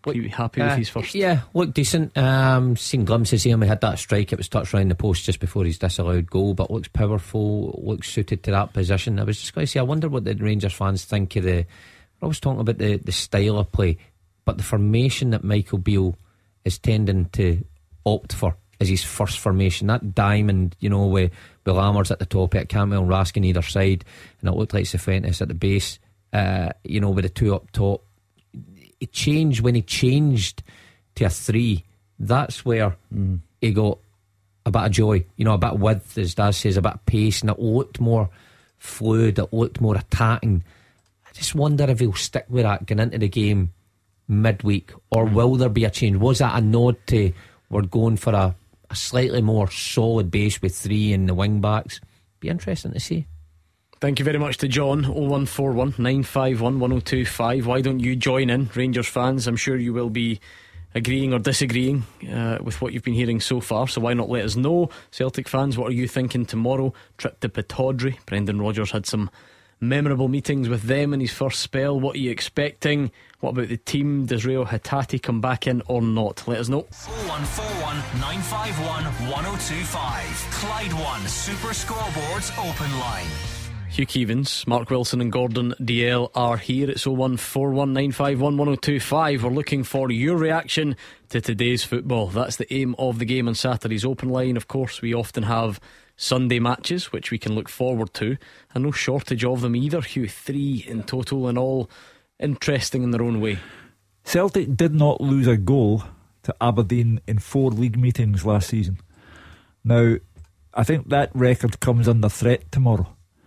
Look, you happy uh, with his first? Yeah, looked decent. Um, seen glimpses here. We had that strike. It was touched around the post just before his disallowed goal, but looks powerful. Looks suited to that position. I was just going to say, I wonder what the Rangers fans think of the. I was talking about the the style of play, but the formation that Michael Beale is tending to opt for is his first formation. That diamond, you know, with, with Lammers at the top, at Cantwell and Raskin either side, and it looked like Cifuentes at the base. Uh, you know, with the two up top. It changed when he changed to a three. That's where mm. he got a bit of joy, you know, a bit of width, as Daz says, a bit of pace, and it looked more fluid, it looked more attacking. I just wonder if he'll stick with that going into the game midweek, or will there be a change? Was that a nod to we're going for a, a slightly more solid base with three in the wing backs? Be interesting to see. Thank you very much to John. oh one four one, nine five one, one oh two five. Why don't you join in, Rangers fans? I'm sure you will be agreeing or disagreeing uh, with what you've been hearing so far, so why not let us know? Celtic fans, what are you thinking tomorrow? Trip to Pittodrie. Brendan Rodgers had some memorable meetings with them in his first spell. What are you expecting? What about the team? Does Reo Hatate come back in or not? Let us know. oh one four one, nine five one, one oh two five. Clyde One Super Scoreboards open line. Hugh Keevins, Mark Wilson and Gordon Dalziel are here. It's oh one four one, nine five one, one oh two five. We're looking for your reaction to today's football. That's the aim of the game on Saturday's open line. Of course, we often have Sunday matches which we can look forward to, and no shortage of them either, Hugh. Three in total, and all interesting in their own way. Celtic did not lose a goal to Aberdeen in four league meetings last season. Now, I think that record comes under threat tomorrow.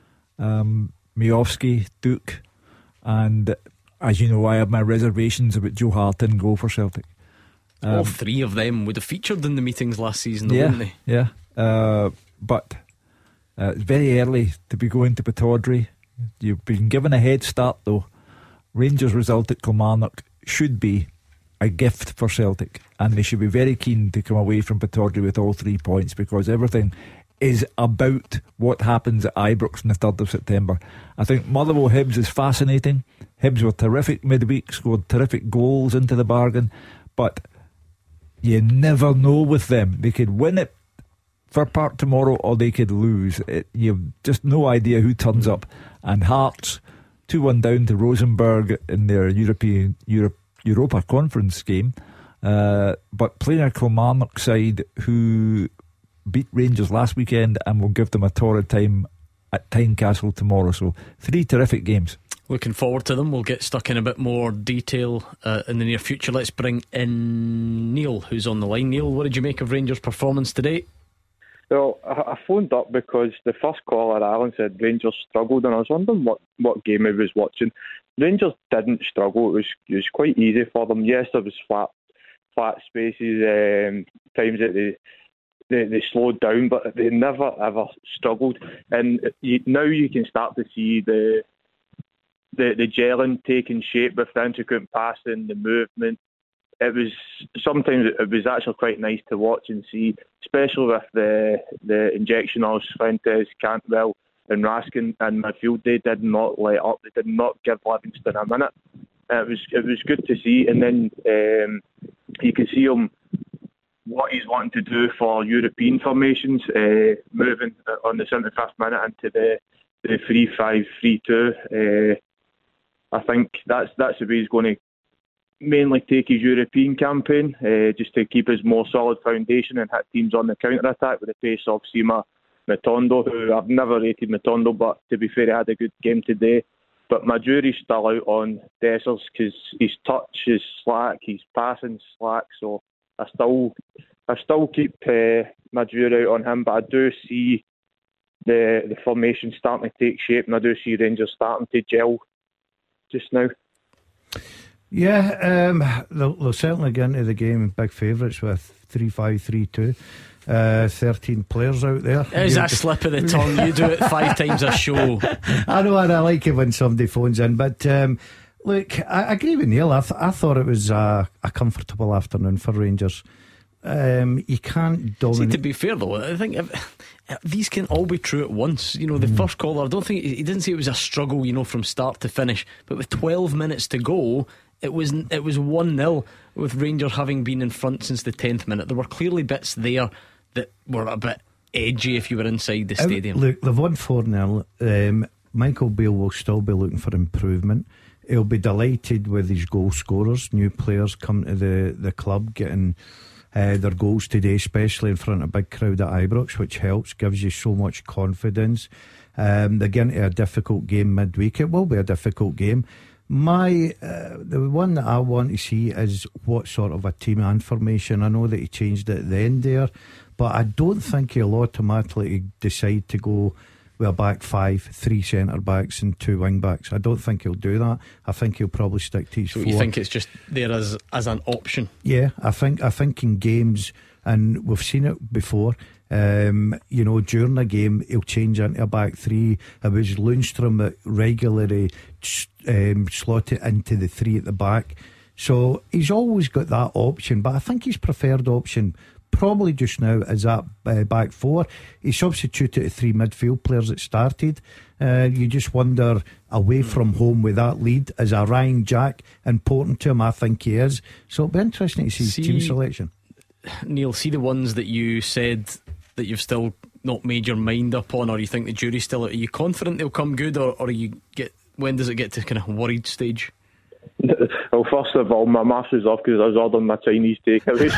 Um, Miovski, Duke, and as you know, I have my reservations about Joe Hart in goal for Celtic. Um, All three of them would have featured in the meetings last season, though, yeah, wouldn't they? Yeah, uh, but uh, it's very early to be going to Pittodrie. You've been given a head start, though. Rangers' result at Kilmarnock should be a gift for Celtic, and they should be very keen to come away from Pittodrie with all three points, because everything is about what happens at Ibrox on the third of September. I think Motherwell Hibs is fascinating. Hibs were terrific midweek, scored terrific goals into the bargain, but you never know with them. They could win it for part tomorrow, or they could lose it. You've just no idea who turns up. And Hearts two one down to Rosenborg in their European Europe, Europa Conference game, uh, but playing a Kilmarnock side who beat Rangers last weekend and will give them a torrid time at Tynecastle tomorrow. So three terrific games. Looking forward to them. We'll get stuck in a bit more detail uh, in the near future. Let's bring in Neil, who's on the line. Neil, what did you make of Rangers' performance today? Well, I phoned up because the first caller, Alan, said Rangers struggled, and I was wondering what, what game he was watching. Rangers didn't struggle. It was it was quite easy for them. Yes, there was flat flat spaces, um, times that they They, they slowed down, but they never ever struggled. And you, now you can start to see the the the gelling taking shape with the intricate passing, the movement. It was sometimes it was actually quite nice to watch and see, especially with the the injection of Fuentes, Cantwell, and Raskin in midfield. They did not let up. They did not give Livingston a minute. It was it was good to see, and then um, you can see him. What he's wanting to do for European formations, uh, moving on the seventy-fifth minute into the the three five three two. Uh, I think that's that's the way he's going to mainly take his European campaign, uh, just to keep his more solid foundation and hit teams on the counter attack with the pace of Sima Matondo, who I've never rated Matondo, but to be fair, he had a good game today. But my jury's still out on Dessers because his touch is slack, his passing slack, so I still, I still keep uh, my jury out on him, but I do see the the formation starting to take shape, and I do see Rangers starting to gel just now. Yeah, um, they'll, they'll certainly get into the game big favourites with three five three two. Uh, thirteen players out there. It is a slip of the tongue. You do it five times a show. I know, and I like it when somebody phones in, but. Um, Look, I agree with Neil. I, th- I thought it was a, a comfortable afternoon for Rangers. Um, you can't dominate. See, to be fair though, I think if, if these can all be true at once. You know, the mm. first caller, I don't think he didn't say it was a struggle, you know, from start to finish. But with twelve minutes to go, it was it was one nil. with Rangers having been in front since the tenth minute, there were clearly bits there that were a bit edgy if you were inside the stadium. Uh, look, they've won four nil. Um, Michael Beale will still be looking for improvement. He'll be delighted with his goal scorers, new players coming to the, the club, getting uh, their goals today, especially in front of a big crowd at Ibrox, which helps, gives you so much confidence. Um, they're getting to a difficult game midweek. It will be a difficult game. My uh, the one that I want to see is what sort of a team and formation. I know that he changed it at the end there, but I don't think he'll automatically decide to go with a back five, three centre backs and two wing backs. I don't think he'll do that. I think he'll probably stick to his so four. You think it's just there as as an option? Yeah, I think I think in games, and we've seen it before. Um, you know, during a game, he'll change into a back three. It was Lundstrom that regularly um, slotted into the three at the back. So he's always got that option, but I think his preferred option probably just now is that uh, back four. He substituted the three midfield players that started. Uh, you just wonder, away from home with that lead, is a Ryan Jack important to him? I think he is. So it'll be interesting to see his see, team selection. Neil, see the ones that you said that you've still not made your mind up on, or you think the jury's still out. Are you confident they'll come good, or, or you get when does it get to kind of worried stage? Well, first of all, my maths is off because I was ordering my Chinese takeaway.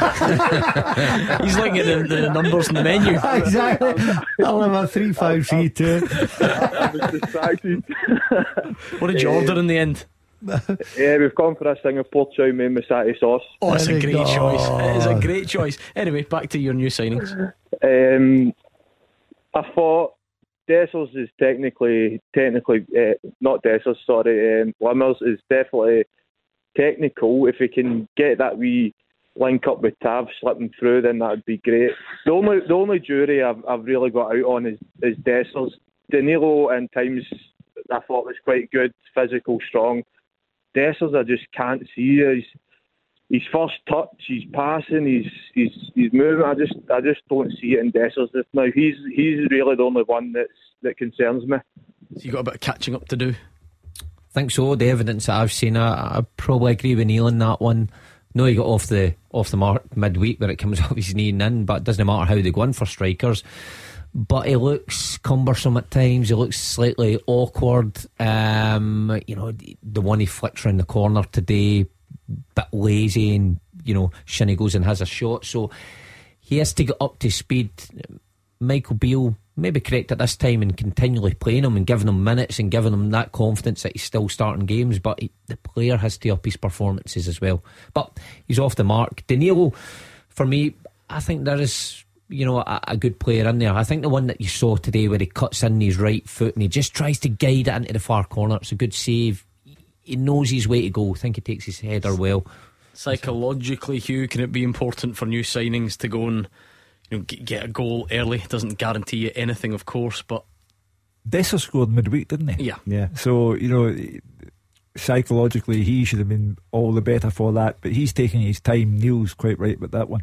He's looking at the, the numbers in the menu. Exactly. I'll have a three five three two. I was distracted. What did you order in the end? Yeah, we've gone for a Singapore chow mein with satay sauce. Oh, it's a great go. choice. It is a great choice. Anyway, back to your new signings. Um, I thought Dessers is technically, technically uh, not Dessers, sorry, um, Limmers is definitely technical. If he can get that wee link up with Tav slipping through, then that would be great. The only, the only jury I've, I've really got out on is, is Dessers. Danilo in times I thought was quite good, physical, strong. Dessers I just can't see. His, his first touch, his passing, his his his movement. I just I just don't see it in Dessers. Now he's he's really the only one that's that concerns me. So you got a bit of catching up to do. I think so. The evidence that I've seen, I, I probably agree with Neil on that one. No, he got off the off the mark midweek where it comes off his knee and in, but it doesn't matter how they go in for strikers. But he looks cumbersome at times. He looks slightly awkward. Um, you know, the one he flicked round the corner today, bit lazy, and you know, Shinnie goes and has a shot. So he has to get up to speed. Michael Beale maybe correct at this time and continually playing him and giving him minutes and giving him that confidence that he's still starting games. But he, the player has to up his performances as well. But he's off the mark. Danilo, for me, I think there is, you know, a, a good player in there. I think the one that you saw today where he cuts in his right foot and he just tries to guide it into the far corner, it's a good save. He knows his way to go. I think he takes his header well. Psychologically, Hugh, can it be important for new signings to go and, you know, get a goal early? It doesn't guarantee you anything, of course, but Dessers scored midweek, didn't he? Yeah, yeah. So you know, psychologically, he should have been all the better for that. But he's taking his time. Neil's quite right with that one.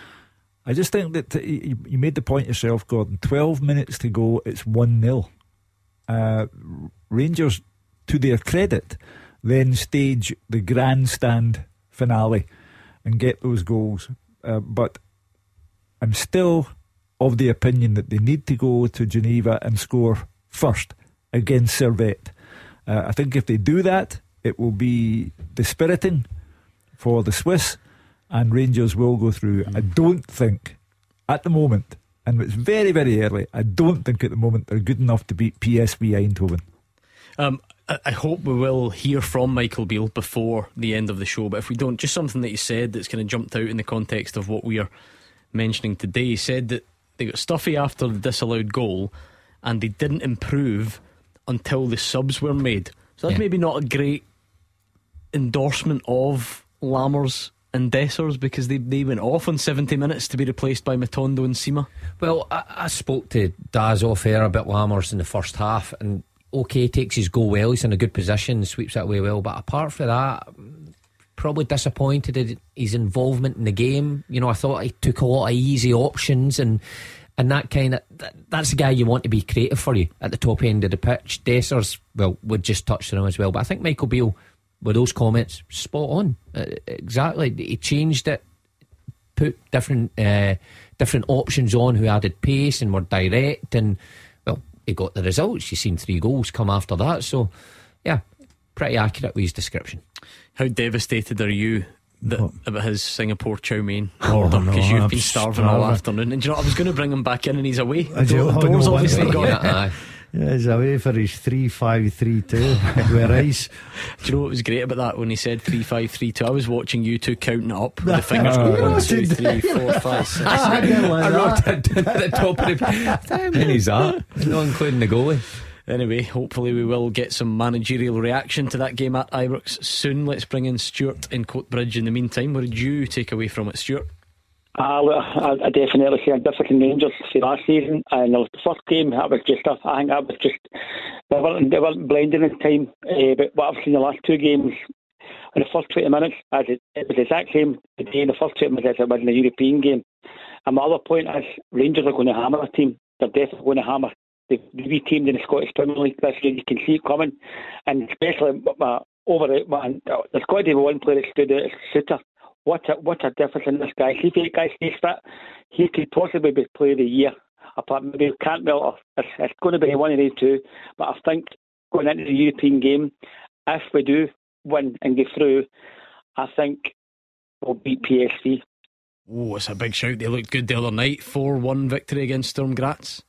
I just think that you made the point yourself, Gordon. Twelve minutes to go. It's one nil. Uh, Rangers, to their credit, then stage the grandstand finale and get those goals. Uh, but I'm still of the opinion that they need to go to Geneva and score first against Servette. Uh, I think if they do that, it will be dispiriting for the Swiss, and Rangers will go through. Mm. I don't think at the moment, and it's very, very early, I don't think at the moment they're good enough to beat P S V Eindhoven. Um, I, I hope we will hear from Michael Beale before the end of the show, but if we don't, just something that he said that's kind of jumped out in the context of what we are mentioning today. He said that they got stuffy after the disallowed goal and they didn't improve until the subs were made. So that's yeah. maybe not a great endorsement of Lammers and Dessers, because they, they went off on seventy minutes to be replaced by Matondo and Sima. Well, I, I spoke to Daz off air about Lammers in the first half, and okay, takes his goal well, he's in a good position, sweeps that away well, but apart from that, probably disappointed in his involvement in the game. You know, I thought he took a lot of easy options, and and that kind of that, that's the guy you want to be creative for you at the top end of the pitch. Dessers, well, we just touched on him as well, but I think Michael Beale with those comments, spot on. Uh, exactly. He changed it, put different uh, different options on who added pace and were direct, and well, he got the results. You've seen three goals come after that, so yeah, pretty accurate with his description. How devastated are you that, about his Singapore chow mein Oh, order? no, Because you've I'm been starving, starving. all afternoon. And do you know, I was going to bring him back in, and he's away. I do- The oh, doors no obviously wonder. gone. Yeah, aye. Yeah, he's away for his three five three two with ice. Do you know what was great about that when he said three five three two? I was watching you two counting it up with the fingers Oh, going one, yeah. two, three, four, five, six. I didn't like I wrote it down at the top of the How many's that? Not including the goalie. Anyway, hopefully we will get some managerial reaction to that game at Ibrox soon. Let's bring in Stuart in Coatbridge in the meantime. What did you take away from it, Stuart? Uh, I, I definitely see a difference in Rangers for last season, and the first game that was just, I think that was just they weren't, they weren't blending in time. Uh, but what I've seen the last two games, in the first twenty minutes, as it, it was the exact same today in the first twenty minutes as it was in the European game. And my other point is, Rangers are going to hammer a team. They're definitely going to hammer the wee team in the Scottish Premier League this year. You can see it coming, and especially uh, over it. Man, there's got to be one player that stood out as Suter. What a, what a difference in this guy. See if the guy stays fit, he could possibly be player of the year. Apart maybe Cantwell, or it's, it's going to be one of these two. But I think going into the European game, if we do win and get through, I think we'll beat P S V. Oh, it's a big shout. They looked good the other night. four one victory against Sturm Graz.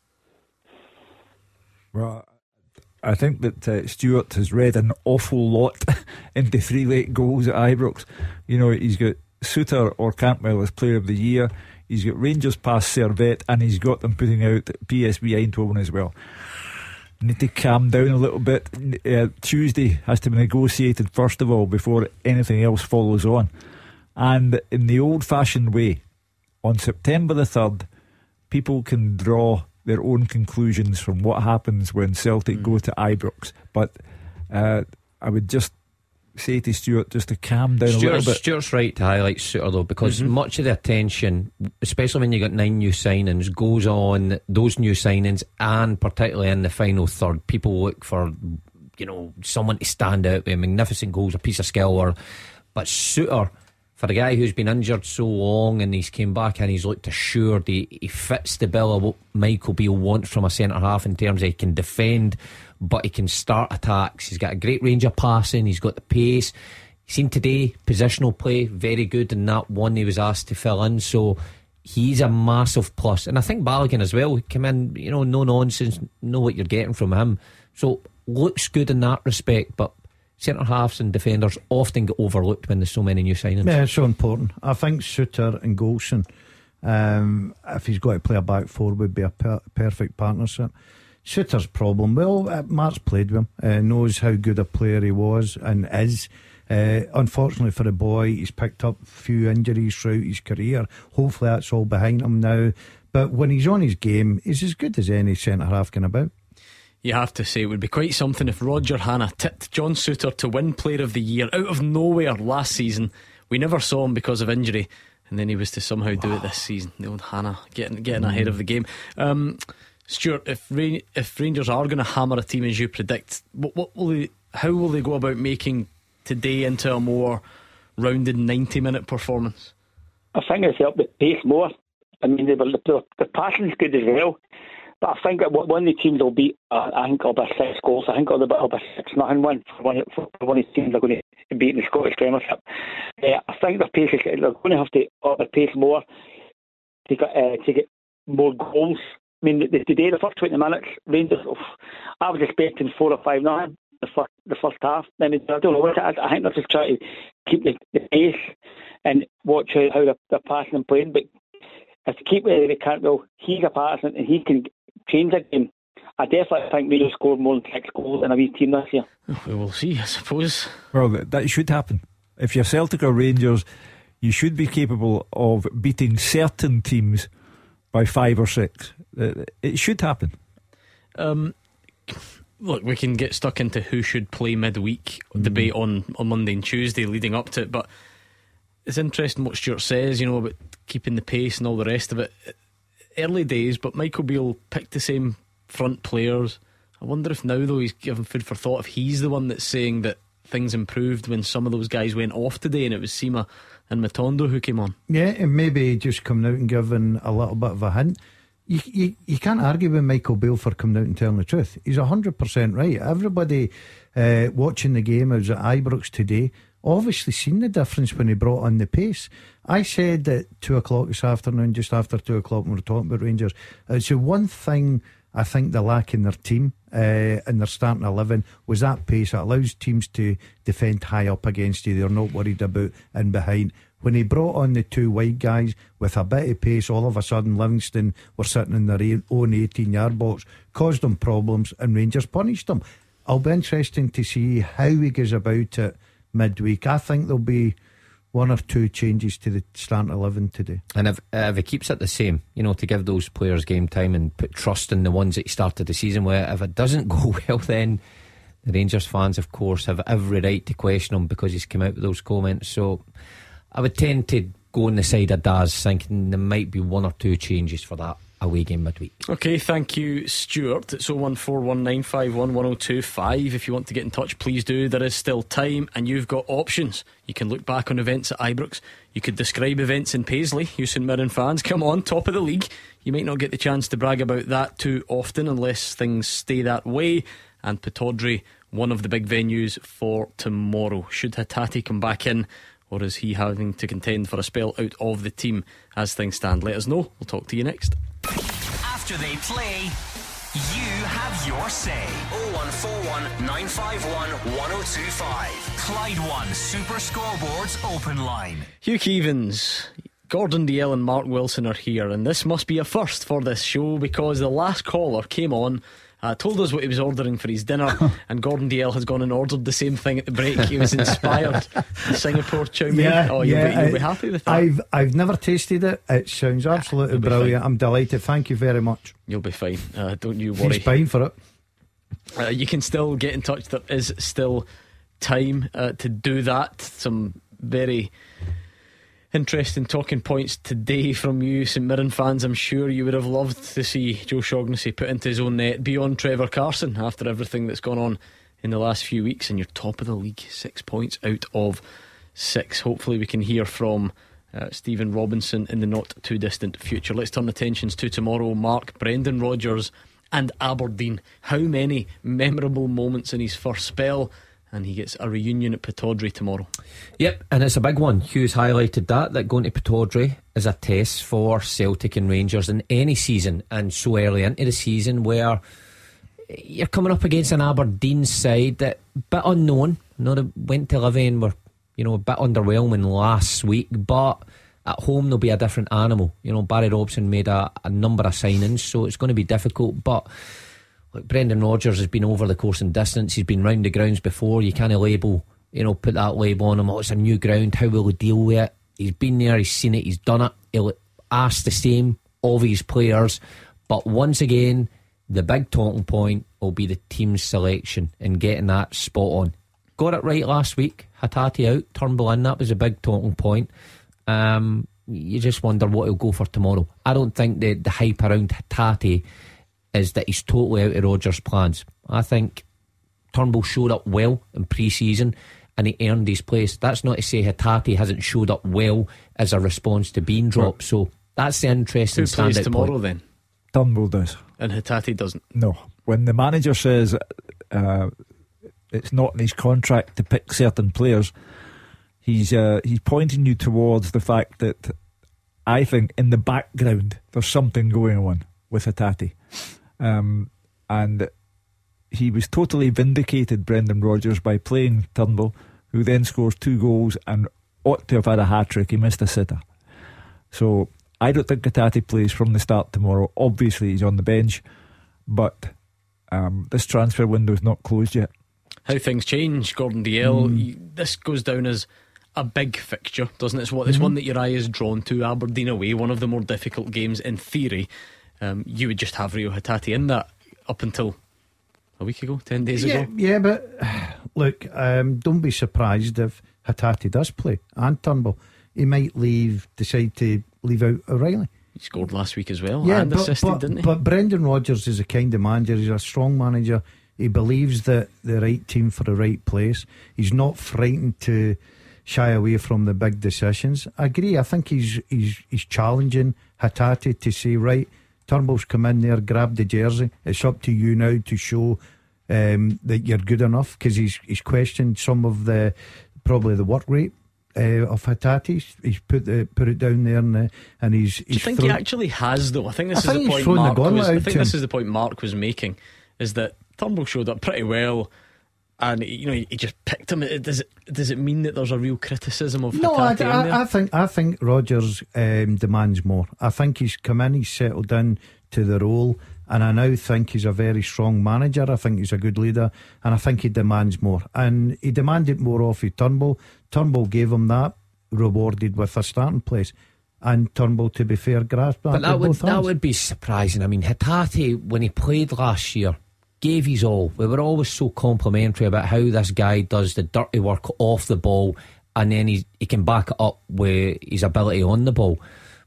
Well, I think that uh, Stuart has read an awful lot into three late goals at Ibrox. You know, he's got Suter or Cantwell as player of the year. He's got Rangers past Servette, and he's got them putting out P S V Eindhoven as well. Need to calm down a little bit. uh, Tuesday has to be negotiated first of all before anything else follows on. And in the old fashioned way, on September the third, people can draw their own conclusions from what happens when Celtic mm. go to Ibrox. But uh, I would just say to Stuart just to calm down Stuart's, a little bit. Stuart's right to highlight Suter though, because mm-hmm. much of the attention, especially when you got nine new signings, goes on those new signings, and particularly in the final third, people look for, you know, someone to stand out with magnificent goals, a piece of skill. Or but Suter, for a guy who's been injured so long and he's came back and he's looked assured, he, he fits the bill of what Michael Beale wants from a centre half in terms of he can defend, but he can start attacks. He's got a great range of passing, he's got the pace. You've seen today positional play, very good in that one he was asked to fill in, so he's a massive plus. And I think Balogun as well, he came in, you know, no nonsense, know what you're getting from him, so looks good in that respect. But centre halves and defenders often get overlooked when there's so many new signings. Yeah, it's so important. I think Suter and Golson, um, if he's got to play a back four, would be a per- perfect partnership. Suter's problem, well, uh, Mark's played with him, uh, knows how good a player he was and is. Uh, unfortunately for the boy, he's picked up a few injuries throughout his career. Hopefully that's all behind him now. But when he's on his game, he's as good as any centre half can about. You have to say it would be quite something if Roger Hanna tipped John Suter to win Player of the Year out of nowhere last season. We never saw him because of injury, and then he was to somehow do it this season. The old Hanna getting getting mm. ahead of the game. um, Stuart, if Ra- if Rangers are going to hammer a team as you predict, what, what will they, how will they go about making today into a more rounded ninety minute performance? I think it's helped the pace more. I mean, they were, the, the passing's good as well. But I think that one of the teams will beat, uh, I think it'll be six goals. I think it'll be, it'll be six nothing win for one, for one of the teams they're going to beat in the Scottish Premiership. Uh, I think their pace is, they're going to have to up the pace more to get, uh, to get more goals. I mean, the, today, the first twenty minutes, Rangers, oh, I was expecting four or five nothing the first, the first half. Then I don't know what I, I think they're just trying to keep the, the pace and watch how, how they're, they're passing and playing. But if they keep it, they can't. Well, he's a passer and he can change the game. I definitely think we'll score more than six goals in a wee team this year. We will see, I suppose. Well, that should happen. If you're Celtic or Rangers, you should be capable of beating certain teams by five or six. It should happen. Um, look, we can get stuck into who should play midweek mm. debate on, on Monday and Tuesday leading up to it, but it's interesting what Stuart says, you know, about keeping the pace and all the rest of it. Early days, but Michael Beale picked the same front players. I wonder if now, though, he's given food for thought, if he's the one that's saying that things improved when some of those guys went off today, and it was Sima and Matondo who came on. Yeah, and maybe just coming out and giving a little bit of a hint. You, you, you can't argue with Michael Beale for coming out and telling the truth. He's one hundred percent right. Everybody uh, watching the game, I was at Ibrox today, obviously seen the difference when he brought on the pace. I said at two o'clock this afternoon, just after two o'clock when we were talking about Rangers, it's the one thing I think they lack in their team, uh, in their starting eleven, was that pace. It allows teams to defend high up against you. They're not worried about in behind. When he brought on the two wide guys with a bit of pace, all of a sudden Livingston were sitting in their own eighteen yard box, caused them problems, and Rangers punished them. It'll be interesting to see how he goes about it midweek. I think there'll be one or two changes to the starting eleven today. And if, uh, if he keeps it the same, you know, to give those players game time and put trust in the ones that he started the season with, if it doesn't go well, then the Rangers fans, of course, have every right to question him because he's come out with those comments. So I would tend to go on the side of Daz, thinking there might be one or two changes for that away game midweek. Okay, thank you, Stuart. It's oh one four one nine five one one oh two five. If you want to get in touch, please do. There is still time, and you've got options. You can look back on events at Ibrox. You could describe events in Paisley. You St Mirren fans, come on, top of the league. You might not get the chance to brag about that too often unless things stay that way. And Pittodrie, one of the big venues for tomorrow. Should Hatate come back in, or is he having to contend for a spell out of the team as things stand? Let us know. We'll talk to you next. After they play, you have your say. oh one four one nine five one one oh two five. Clyde One Super Scoreboards Open Line. Hugh Keevins, Gordon Dalziel and Mark Wilson are here, and this must be a first for this show because the last caller came on, Uh, told us what he was ordering for his dinner, and Gordon Dalziel has gone and ordered the same thing at the break. He was inspired. Singapore chow mein. Yeah, oh, you'll, yeah, be, you'll be I, happy with that. I've I've never tasted it. It sounds absolutely brilliant. fine. I'm delighted. Thank you very much. You'll be fine. Uh, don't you worry. He's paying for it. Uh, you can still get in touch. There is still time uh, to do that. Some very interesting talking points today from you St Mirren fans. I'm sure you would have loved to see Joe Shaughnessy put into his own net beyond Trevor Carson after everything that's gone on in the last few weeks, and you're top of the league, six points out of six. Hopefully we can hear from uh, Stephen Robinson in the not too distant future. Let's turn attentions to tomorrow. Mark, Brendan Rodgers and Aberdeen. How many memorable moments in his first spell, and he gets a reunion at Pittodrie tomorrow. Yep, and it's a big one. Hugh's highlighted that that going to Pittodrie is a test for Celtic and Rangers in any season, and so early into the season where you're coming up against an Aberdeen side that bit unknown. Not a, went to Livy and were, you know, a bit underwhelming last week, but at home they'll be a different animal. You know, Barry Robson made a, a number of signings, so it's going to be difficult. But look, Brendan Rodgers has been over the course and distance. He's been round the grounds before. You can't label, you know, put that label on him. Oh, it's a new ground. How will he deal with it? He's been there, he's seen it, he's done it. He'll ask the same of his players. But once again, the big talking point will be the team's selection and getting that spot on. Got it right last week. Hatate out, Turnbull in. That was a big talking point. Um, you just wonder what he'll go for tomorrow. I don't think the, the hype around Hatate is that he's totally out of Rodgers' plans. I think Turnbull showed up well in pre-season and he earned his place. That's not to say Hatate hasn't showed up well as a response to being dropped. So that's the interesting standout point. Who plays tomorrow point. then? Turnbull does. And Hatate doesn't? No. When the manager says uh, it's not in his contract to pick certain players, he's uh, he's pointing you towards the fact that I think in the background there's something going on with Hatate. Um, and he was totally vindicated, Brendan Rodgers, by playing Turnbull, who then scores two goals and ought to have had a hat-trick. He missed a sitter. So I don't think Hatate plays from the start tomorrow. Obviously he's on the bench, but um, this transfer window is not closed yet. How things change, Gordon Dalziel. Mm. This goes down as a big fixture, doesn't it? It's, what, it's mm-hmm. one that your eye is drawn to. Aberdeen away, one of the more difficult games in theory. Um, you would just have Rio Hatate in that up until a week ago, ten days yeah, ago. Yeah, but look, um, don't be surprised if Hatate does play and Turnbull. He might leave, decide to leave out O'Reilly. He scored last week as well, yeah, and but, assisted, but, didn't he? But Brendan Rodgers is a kind of manager. He's a strong manager. He believes that the right team for the right place. He's not frightened to shy away from the big decisions. I agree. I think he's he's he's challenging Hatate to say, right, Turnbull's come in there, grab the jersey. It's up to you now to show um, that you're good enough, because he's he's questioned some of the probably the work rate uh, of Hatate. He's put the, put it down there, and, uh, and he's. he's Do you think thrown, he actually has though? I think this I is think the he's point thrown Mark the gauntlet was. I out think to this him. is the point Mark was making. Is that Turnbull showed up pretty well, and you know he, he just picked him. Does it does it mean that there's a real criticism of No, I, Hatate in there? I, I think I think Rodgers um, demands more. I think he's come in, he's settled in to the role, and I now think he's a very strong manager. I think he's a good leader, and I think he demands more. And he demanded more off of Turnbull. Turnbull gave him that, rewarded with a starting place. And Turnbull, to be fair, grasped that. But that with would both that hands. would be surprising. I mean, Hatate, when he played last year, gave his all. We were always so complimentary about how this guy does the dirty work off the ball, and then he he can back it up with his ability on the ball.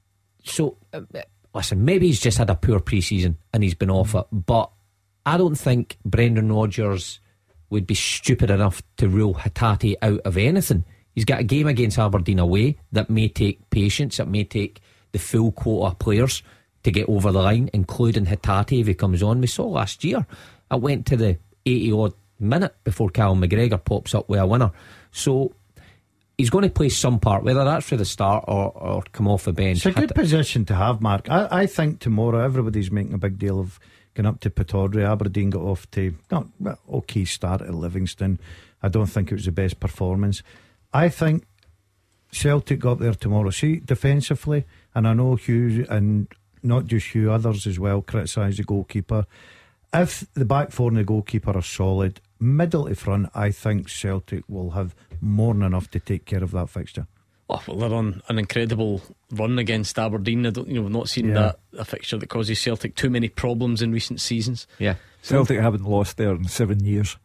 So, uh, listen, maybe he's just had a poor pre-season and he's been off it, but I don't think Brendan Rodgers would be stupid enough to rule Hatate out of anything. He's got a game against Aberdeen away that may take patience. It may take the full quota of players to get over the line, including Hatate if he comes on. We saw last year it went to the eighty odd minute before Callum McGregor pops up with a winner. So he's going to play some part, whether that's for the start or, or come off the bench. It's a good position to have, Mark. I, I think tomorrow everybody's making a big deal of going up to Pittodrie. Aberdeen got off to not well, okay start at Livingston. I don't think it was the best performance. I think Celtic got there tomorrow. See, defensively, and I know Hugh, and not just Hugh, others as well, criticise the goalkeeper. If the back four and the goalkeeper are solid, middle to front, I think Celtic will have more than enough to take care of that fixture. Oh, well, they're on an incredible run against Aberdeen. I don't, you know, we've not seen Yeah. that a fixture that causes Celtic too many problems in recent seasons. Yeah, Celtic haven't lost there in seven years.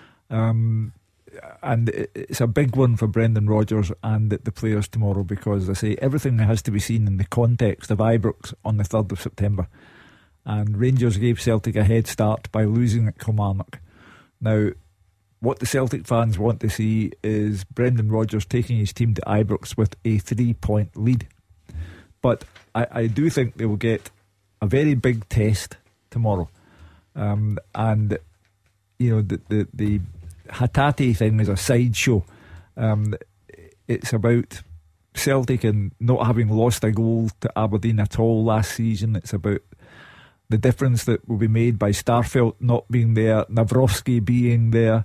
Um, and it- it's a big one for Brendan Rodgers and the players tomorrow, because I say everything has to be seen in the context of Ibrox on the third of September. And Rangers gave Celtic a head start by losing at Kilmarnock. Now, what the Celtic fans want to see is Brendan Rodgers taking his team to Ibrox with a three point lead. But I, I do think they will get a very big test tomorrow. Um, and, you know, the, the, the Hatate thing is a sideshow. Um, it's about Celtic and not having lost a goal to Aberdeen at all last season. It's about the difference that will be made by Starfelt not being there, Nawrocki being there,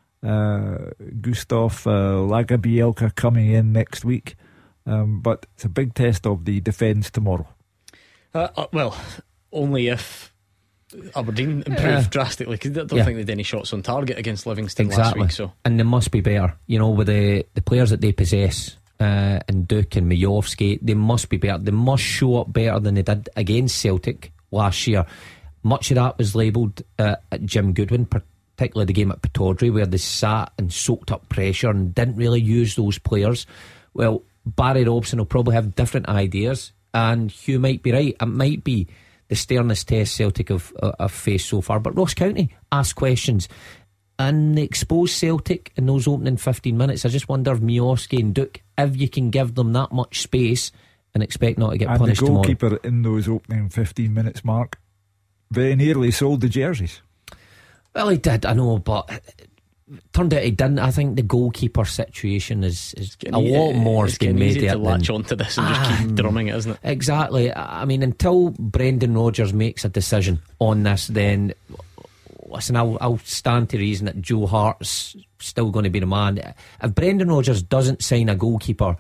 uh, Gustav uh, Lagerbielke coming in next week. Um, but it's a big test of the defence tomorrow. Uh, uh, well, only if Aberdeen improve Yeah. drastically, because I don't Yeah. think they had any shots on target against Livingston exactly. last week. So And they must be better, you know, with the, the players that they possess, uh, and Duke and Majowski, they must be better. They must show up better than they did against Celtic last year. Much of that was labelled uh, at Jim Goodwin, particularly the game at Pittodrie, where they sat and soaked up pressure and didn't really use those players. Well, Barry Robson will probably have different ideas, and Hugh might be right. It might be the sternest test Celtic have, uh, have faced so far. But Ross County asked questions and they exposed Celtic in those opening fifteen minutes. I just wonder if Miowski and Duke, if you can give them that much space and expect not to get and punished the tomorrow. goalkeeper in those opening fifteen minutes, Mark, very nearly sold the jerseys. Well, he did, I know, but turned out he didn't. I think the goalkeeper situation is, is a lot more it's being getting made easy to than- latch onto this and just Ah. keep drumming it, isn't it? Exactly. I mean, until Brendan Rodgers makes a decision on this, then listen, I'll, I'll stand to reason that Joe Hart's still going to be the man. If Brendan Rodgers doesn't sign a goalkeeper,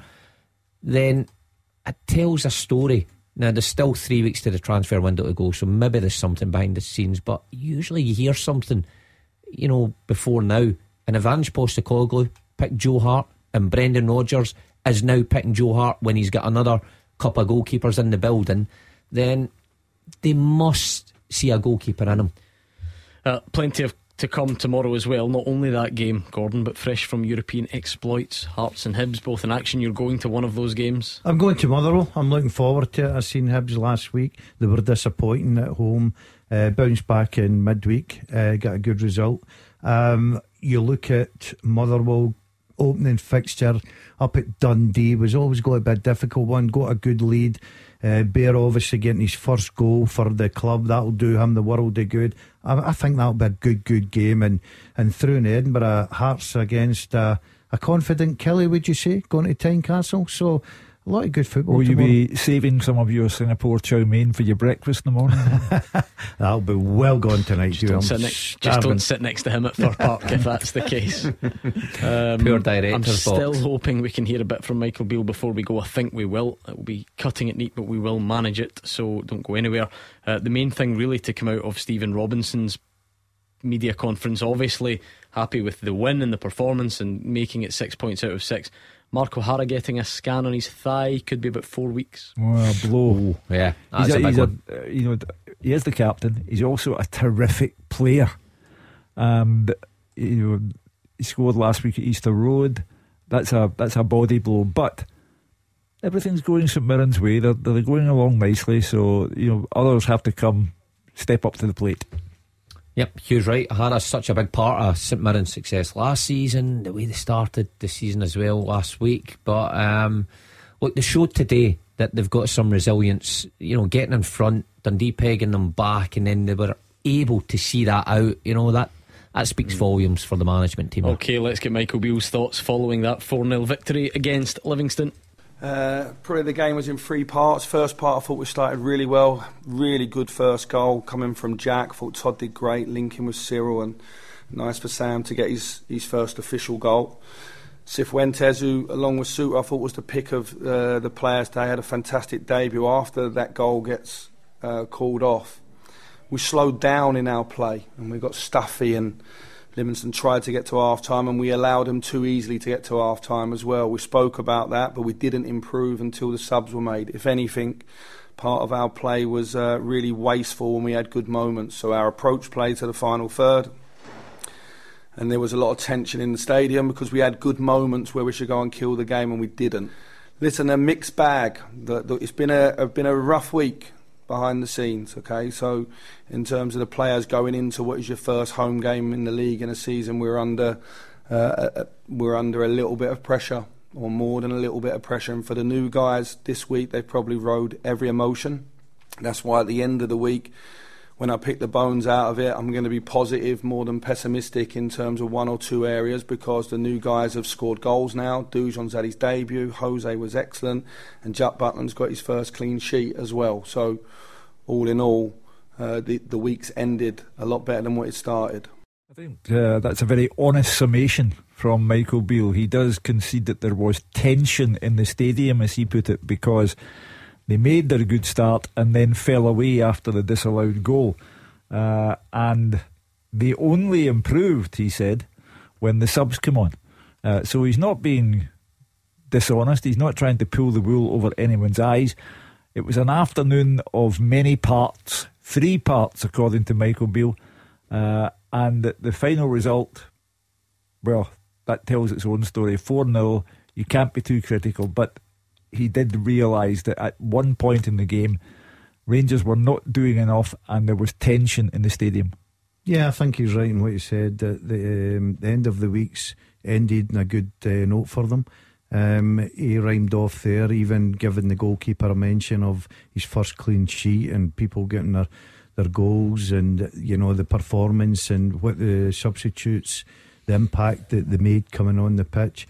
then it tells a story. Now, there's still three weeks to the transfer window to go, so maybe there's something behind the scenes, but usually you hear something, you know, before now. And if Ange Postecoglou picked Joe Hart and Brendan Rodgers is now picking Joe Hart when he's got another couple of goalkeepers in the building, then they must see a goalkeeper in him. Uh, plenty of to come tomorrow as well. Not only that game, Gordon, but fresh from European exploits, Hearts and Hibs both in action. You're going to one of those games? I'm going to Motherwell. I'm looking forward to it. I seen Hibs last week. They were disappointing at home. Uh, bounced back in midweek. Uh, got a good result. Um, you look at Motherwell opening fixture up at Dundee was always going to be a difficult one. Got a good lead. Uh, Bear obviously getting his first goal for the club. That'll do him the world of good. I, I think that'll be a good, good game. And, and through in Edinburgh, Hearts against uh, a confident Kelly, would you say, going to Tynecastle. So a lot of good football. Will tomorrow. you be saving some of your Singapore chow mein for your breakfast in the morning? That'll be well gone tonight. Just don't, sit next, just don't sit next to him at Fir Park if that's the case. Um, Poor director's I'm still box. hoping we can hear a bit from Michael Beale before we go. I think we will. It will be cutting it neat, but we will manage it, so don't go anywhere. Uh, the main thing really to come out of Stephen Robinson's media conference, obviously happy with the win and the performance and making it six points out of six. Mark O'Hara getting a scan on his thigh, could be about four weeks. Well, a blow. Yeah, that's he's a, a big he's one. a, uh, you know, he is the captain. He's also a terrific player. And you know, he scored last week at Easter Road. That's a that's a body blow. But everything's going St Mirren's way. They're, they're going along nicely. So you know, others have to come step up to the plate. Yep, Hugh's right. O'Hara's such a big part of St Mirren's success last season, the way they started the season as well last week. But um, look, they showed today that they've got some resilience. You know, getting in front, Dundee pegging them back, and then they were able to see that out. You know, that that speaks volumes for the management team. Okay, let's get Michael Beale's thoughts following that four nil victory against Livingston. Uh, probably the game was in three parts. First part I thought we started really well. Really good first goal coming from Jack. I thought Todd did great linking with Cyril, and nice for Sam to get his, his first official goal. Cifuentes, who along with Suter I thought was the pick of uh, the players today, had a fantastic debut. After that goal gets uh, called off, we slowed down in our play and we got stuffy, and Livingston tried to get to half time and we allowed them too easily to get to half time as well. We spoke about that, but we didn't improve until the subs were made. If anything, part of our play was uh, really wasteful when we had good moments. So our approach play to the final third, and there was a lot of tension in the stadium because we had good moments where we should go and kill the game and we didn't. Listen, a mixed bag. It's been a, been a rough week behind the scenes, okay? So in terms of the players going into what is your first home game in the league in a season, we're under uh, a, we're under a little bit of pressure, or more than a little bit of pressure. And for the new guys this week, they probably rode every emotion. That's why at the end of the week, when I pick the bones out of it, I'm going to be positive more than pessimistic in terms of one or two areas, because the new guys have scored goals now. Dujon's had his debut, Jose was excellent, and Jack Butland's got his first clean sheet as well. So all in all, uh, the, the week's ended a lot better than what it started. I think uh, that's a very honest summation from Michael Beale. He does concede that there was tension in the stadium, as he put it, because they made their good start and then fell away after the disallowed goal. Uh, and they only improved, he said, when the subs come on. Uh, so he's not being dishonest. He's not trying to pull the wool over anyone's eyes. It was an afternoon of many parts, three parts according to Michael Beale. Uh, and the final result, well, that tells its own story. four nil, you can't be too critical, but he did realise that at one point in the game, Rangers were not doing enough and there was tension in the stadium. Yeah, I think he's right in what he said. That the, um, the end of the week's ended in a good uh, note for them. Um, he rhymed off there, even giving the goalkeeper a mention of his first clean sheet and people getting their, their goals, and you know, the performance and what the substitutes, the impact that they made coming on the pitch.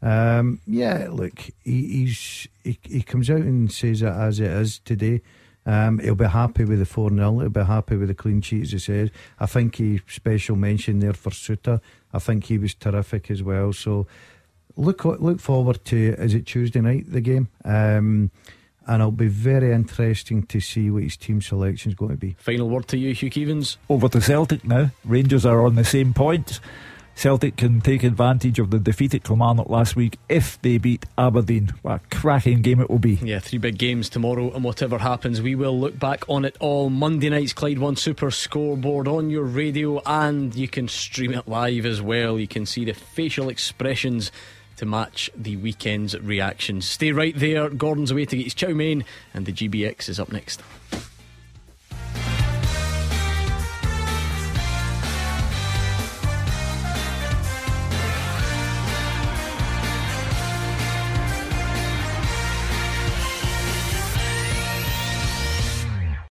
Um, yeah, look, he, he's he, he comes out and says it as it is today. Um, he'll be happy with the four nil. He'll be happy with the clean sheet, as he says. I think he special mention there for Suter. I think he was terrific as well. So look look forward to, is it Tuesday night, the game? Um, and it'll be very interesting to see what his team selection is going to be. Final word to you, Hugh Keevins. Over to Celtic now. Rangers are on the same points. Celtic can take advantage of the defeat at Kilmarnock last week if they beat Aberdeen. What a cracking game it will be. Yeah, three big games tomorrow, and whatever happens, we will look back on it all. Monday night's Clyde One Super Scoreboard on your radio, and you can stream it live as well. You can see the facial expressions to match the weekend's reactions. Stay right there. Gordon's away to get his chow mein, and the G B X is up next.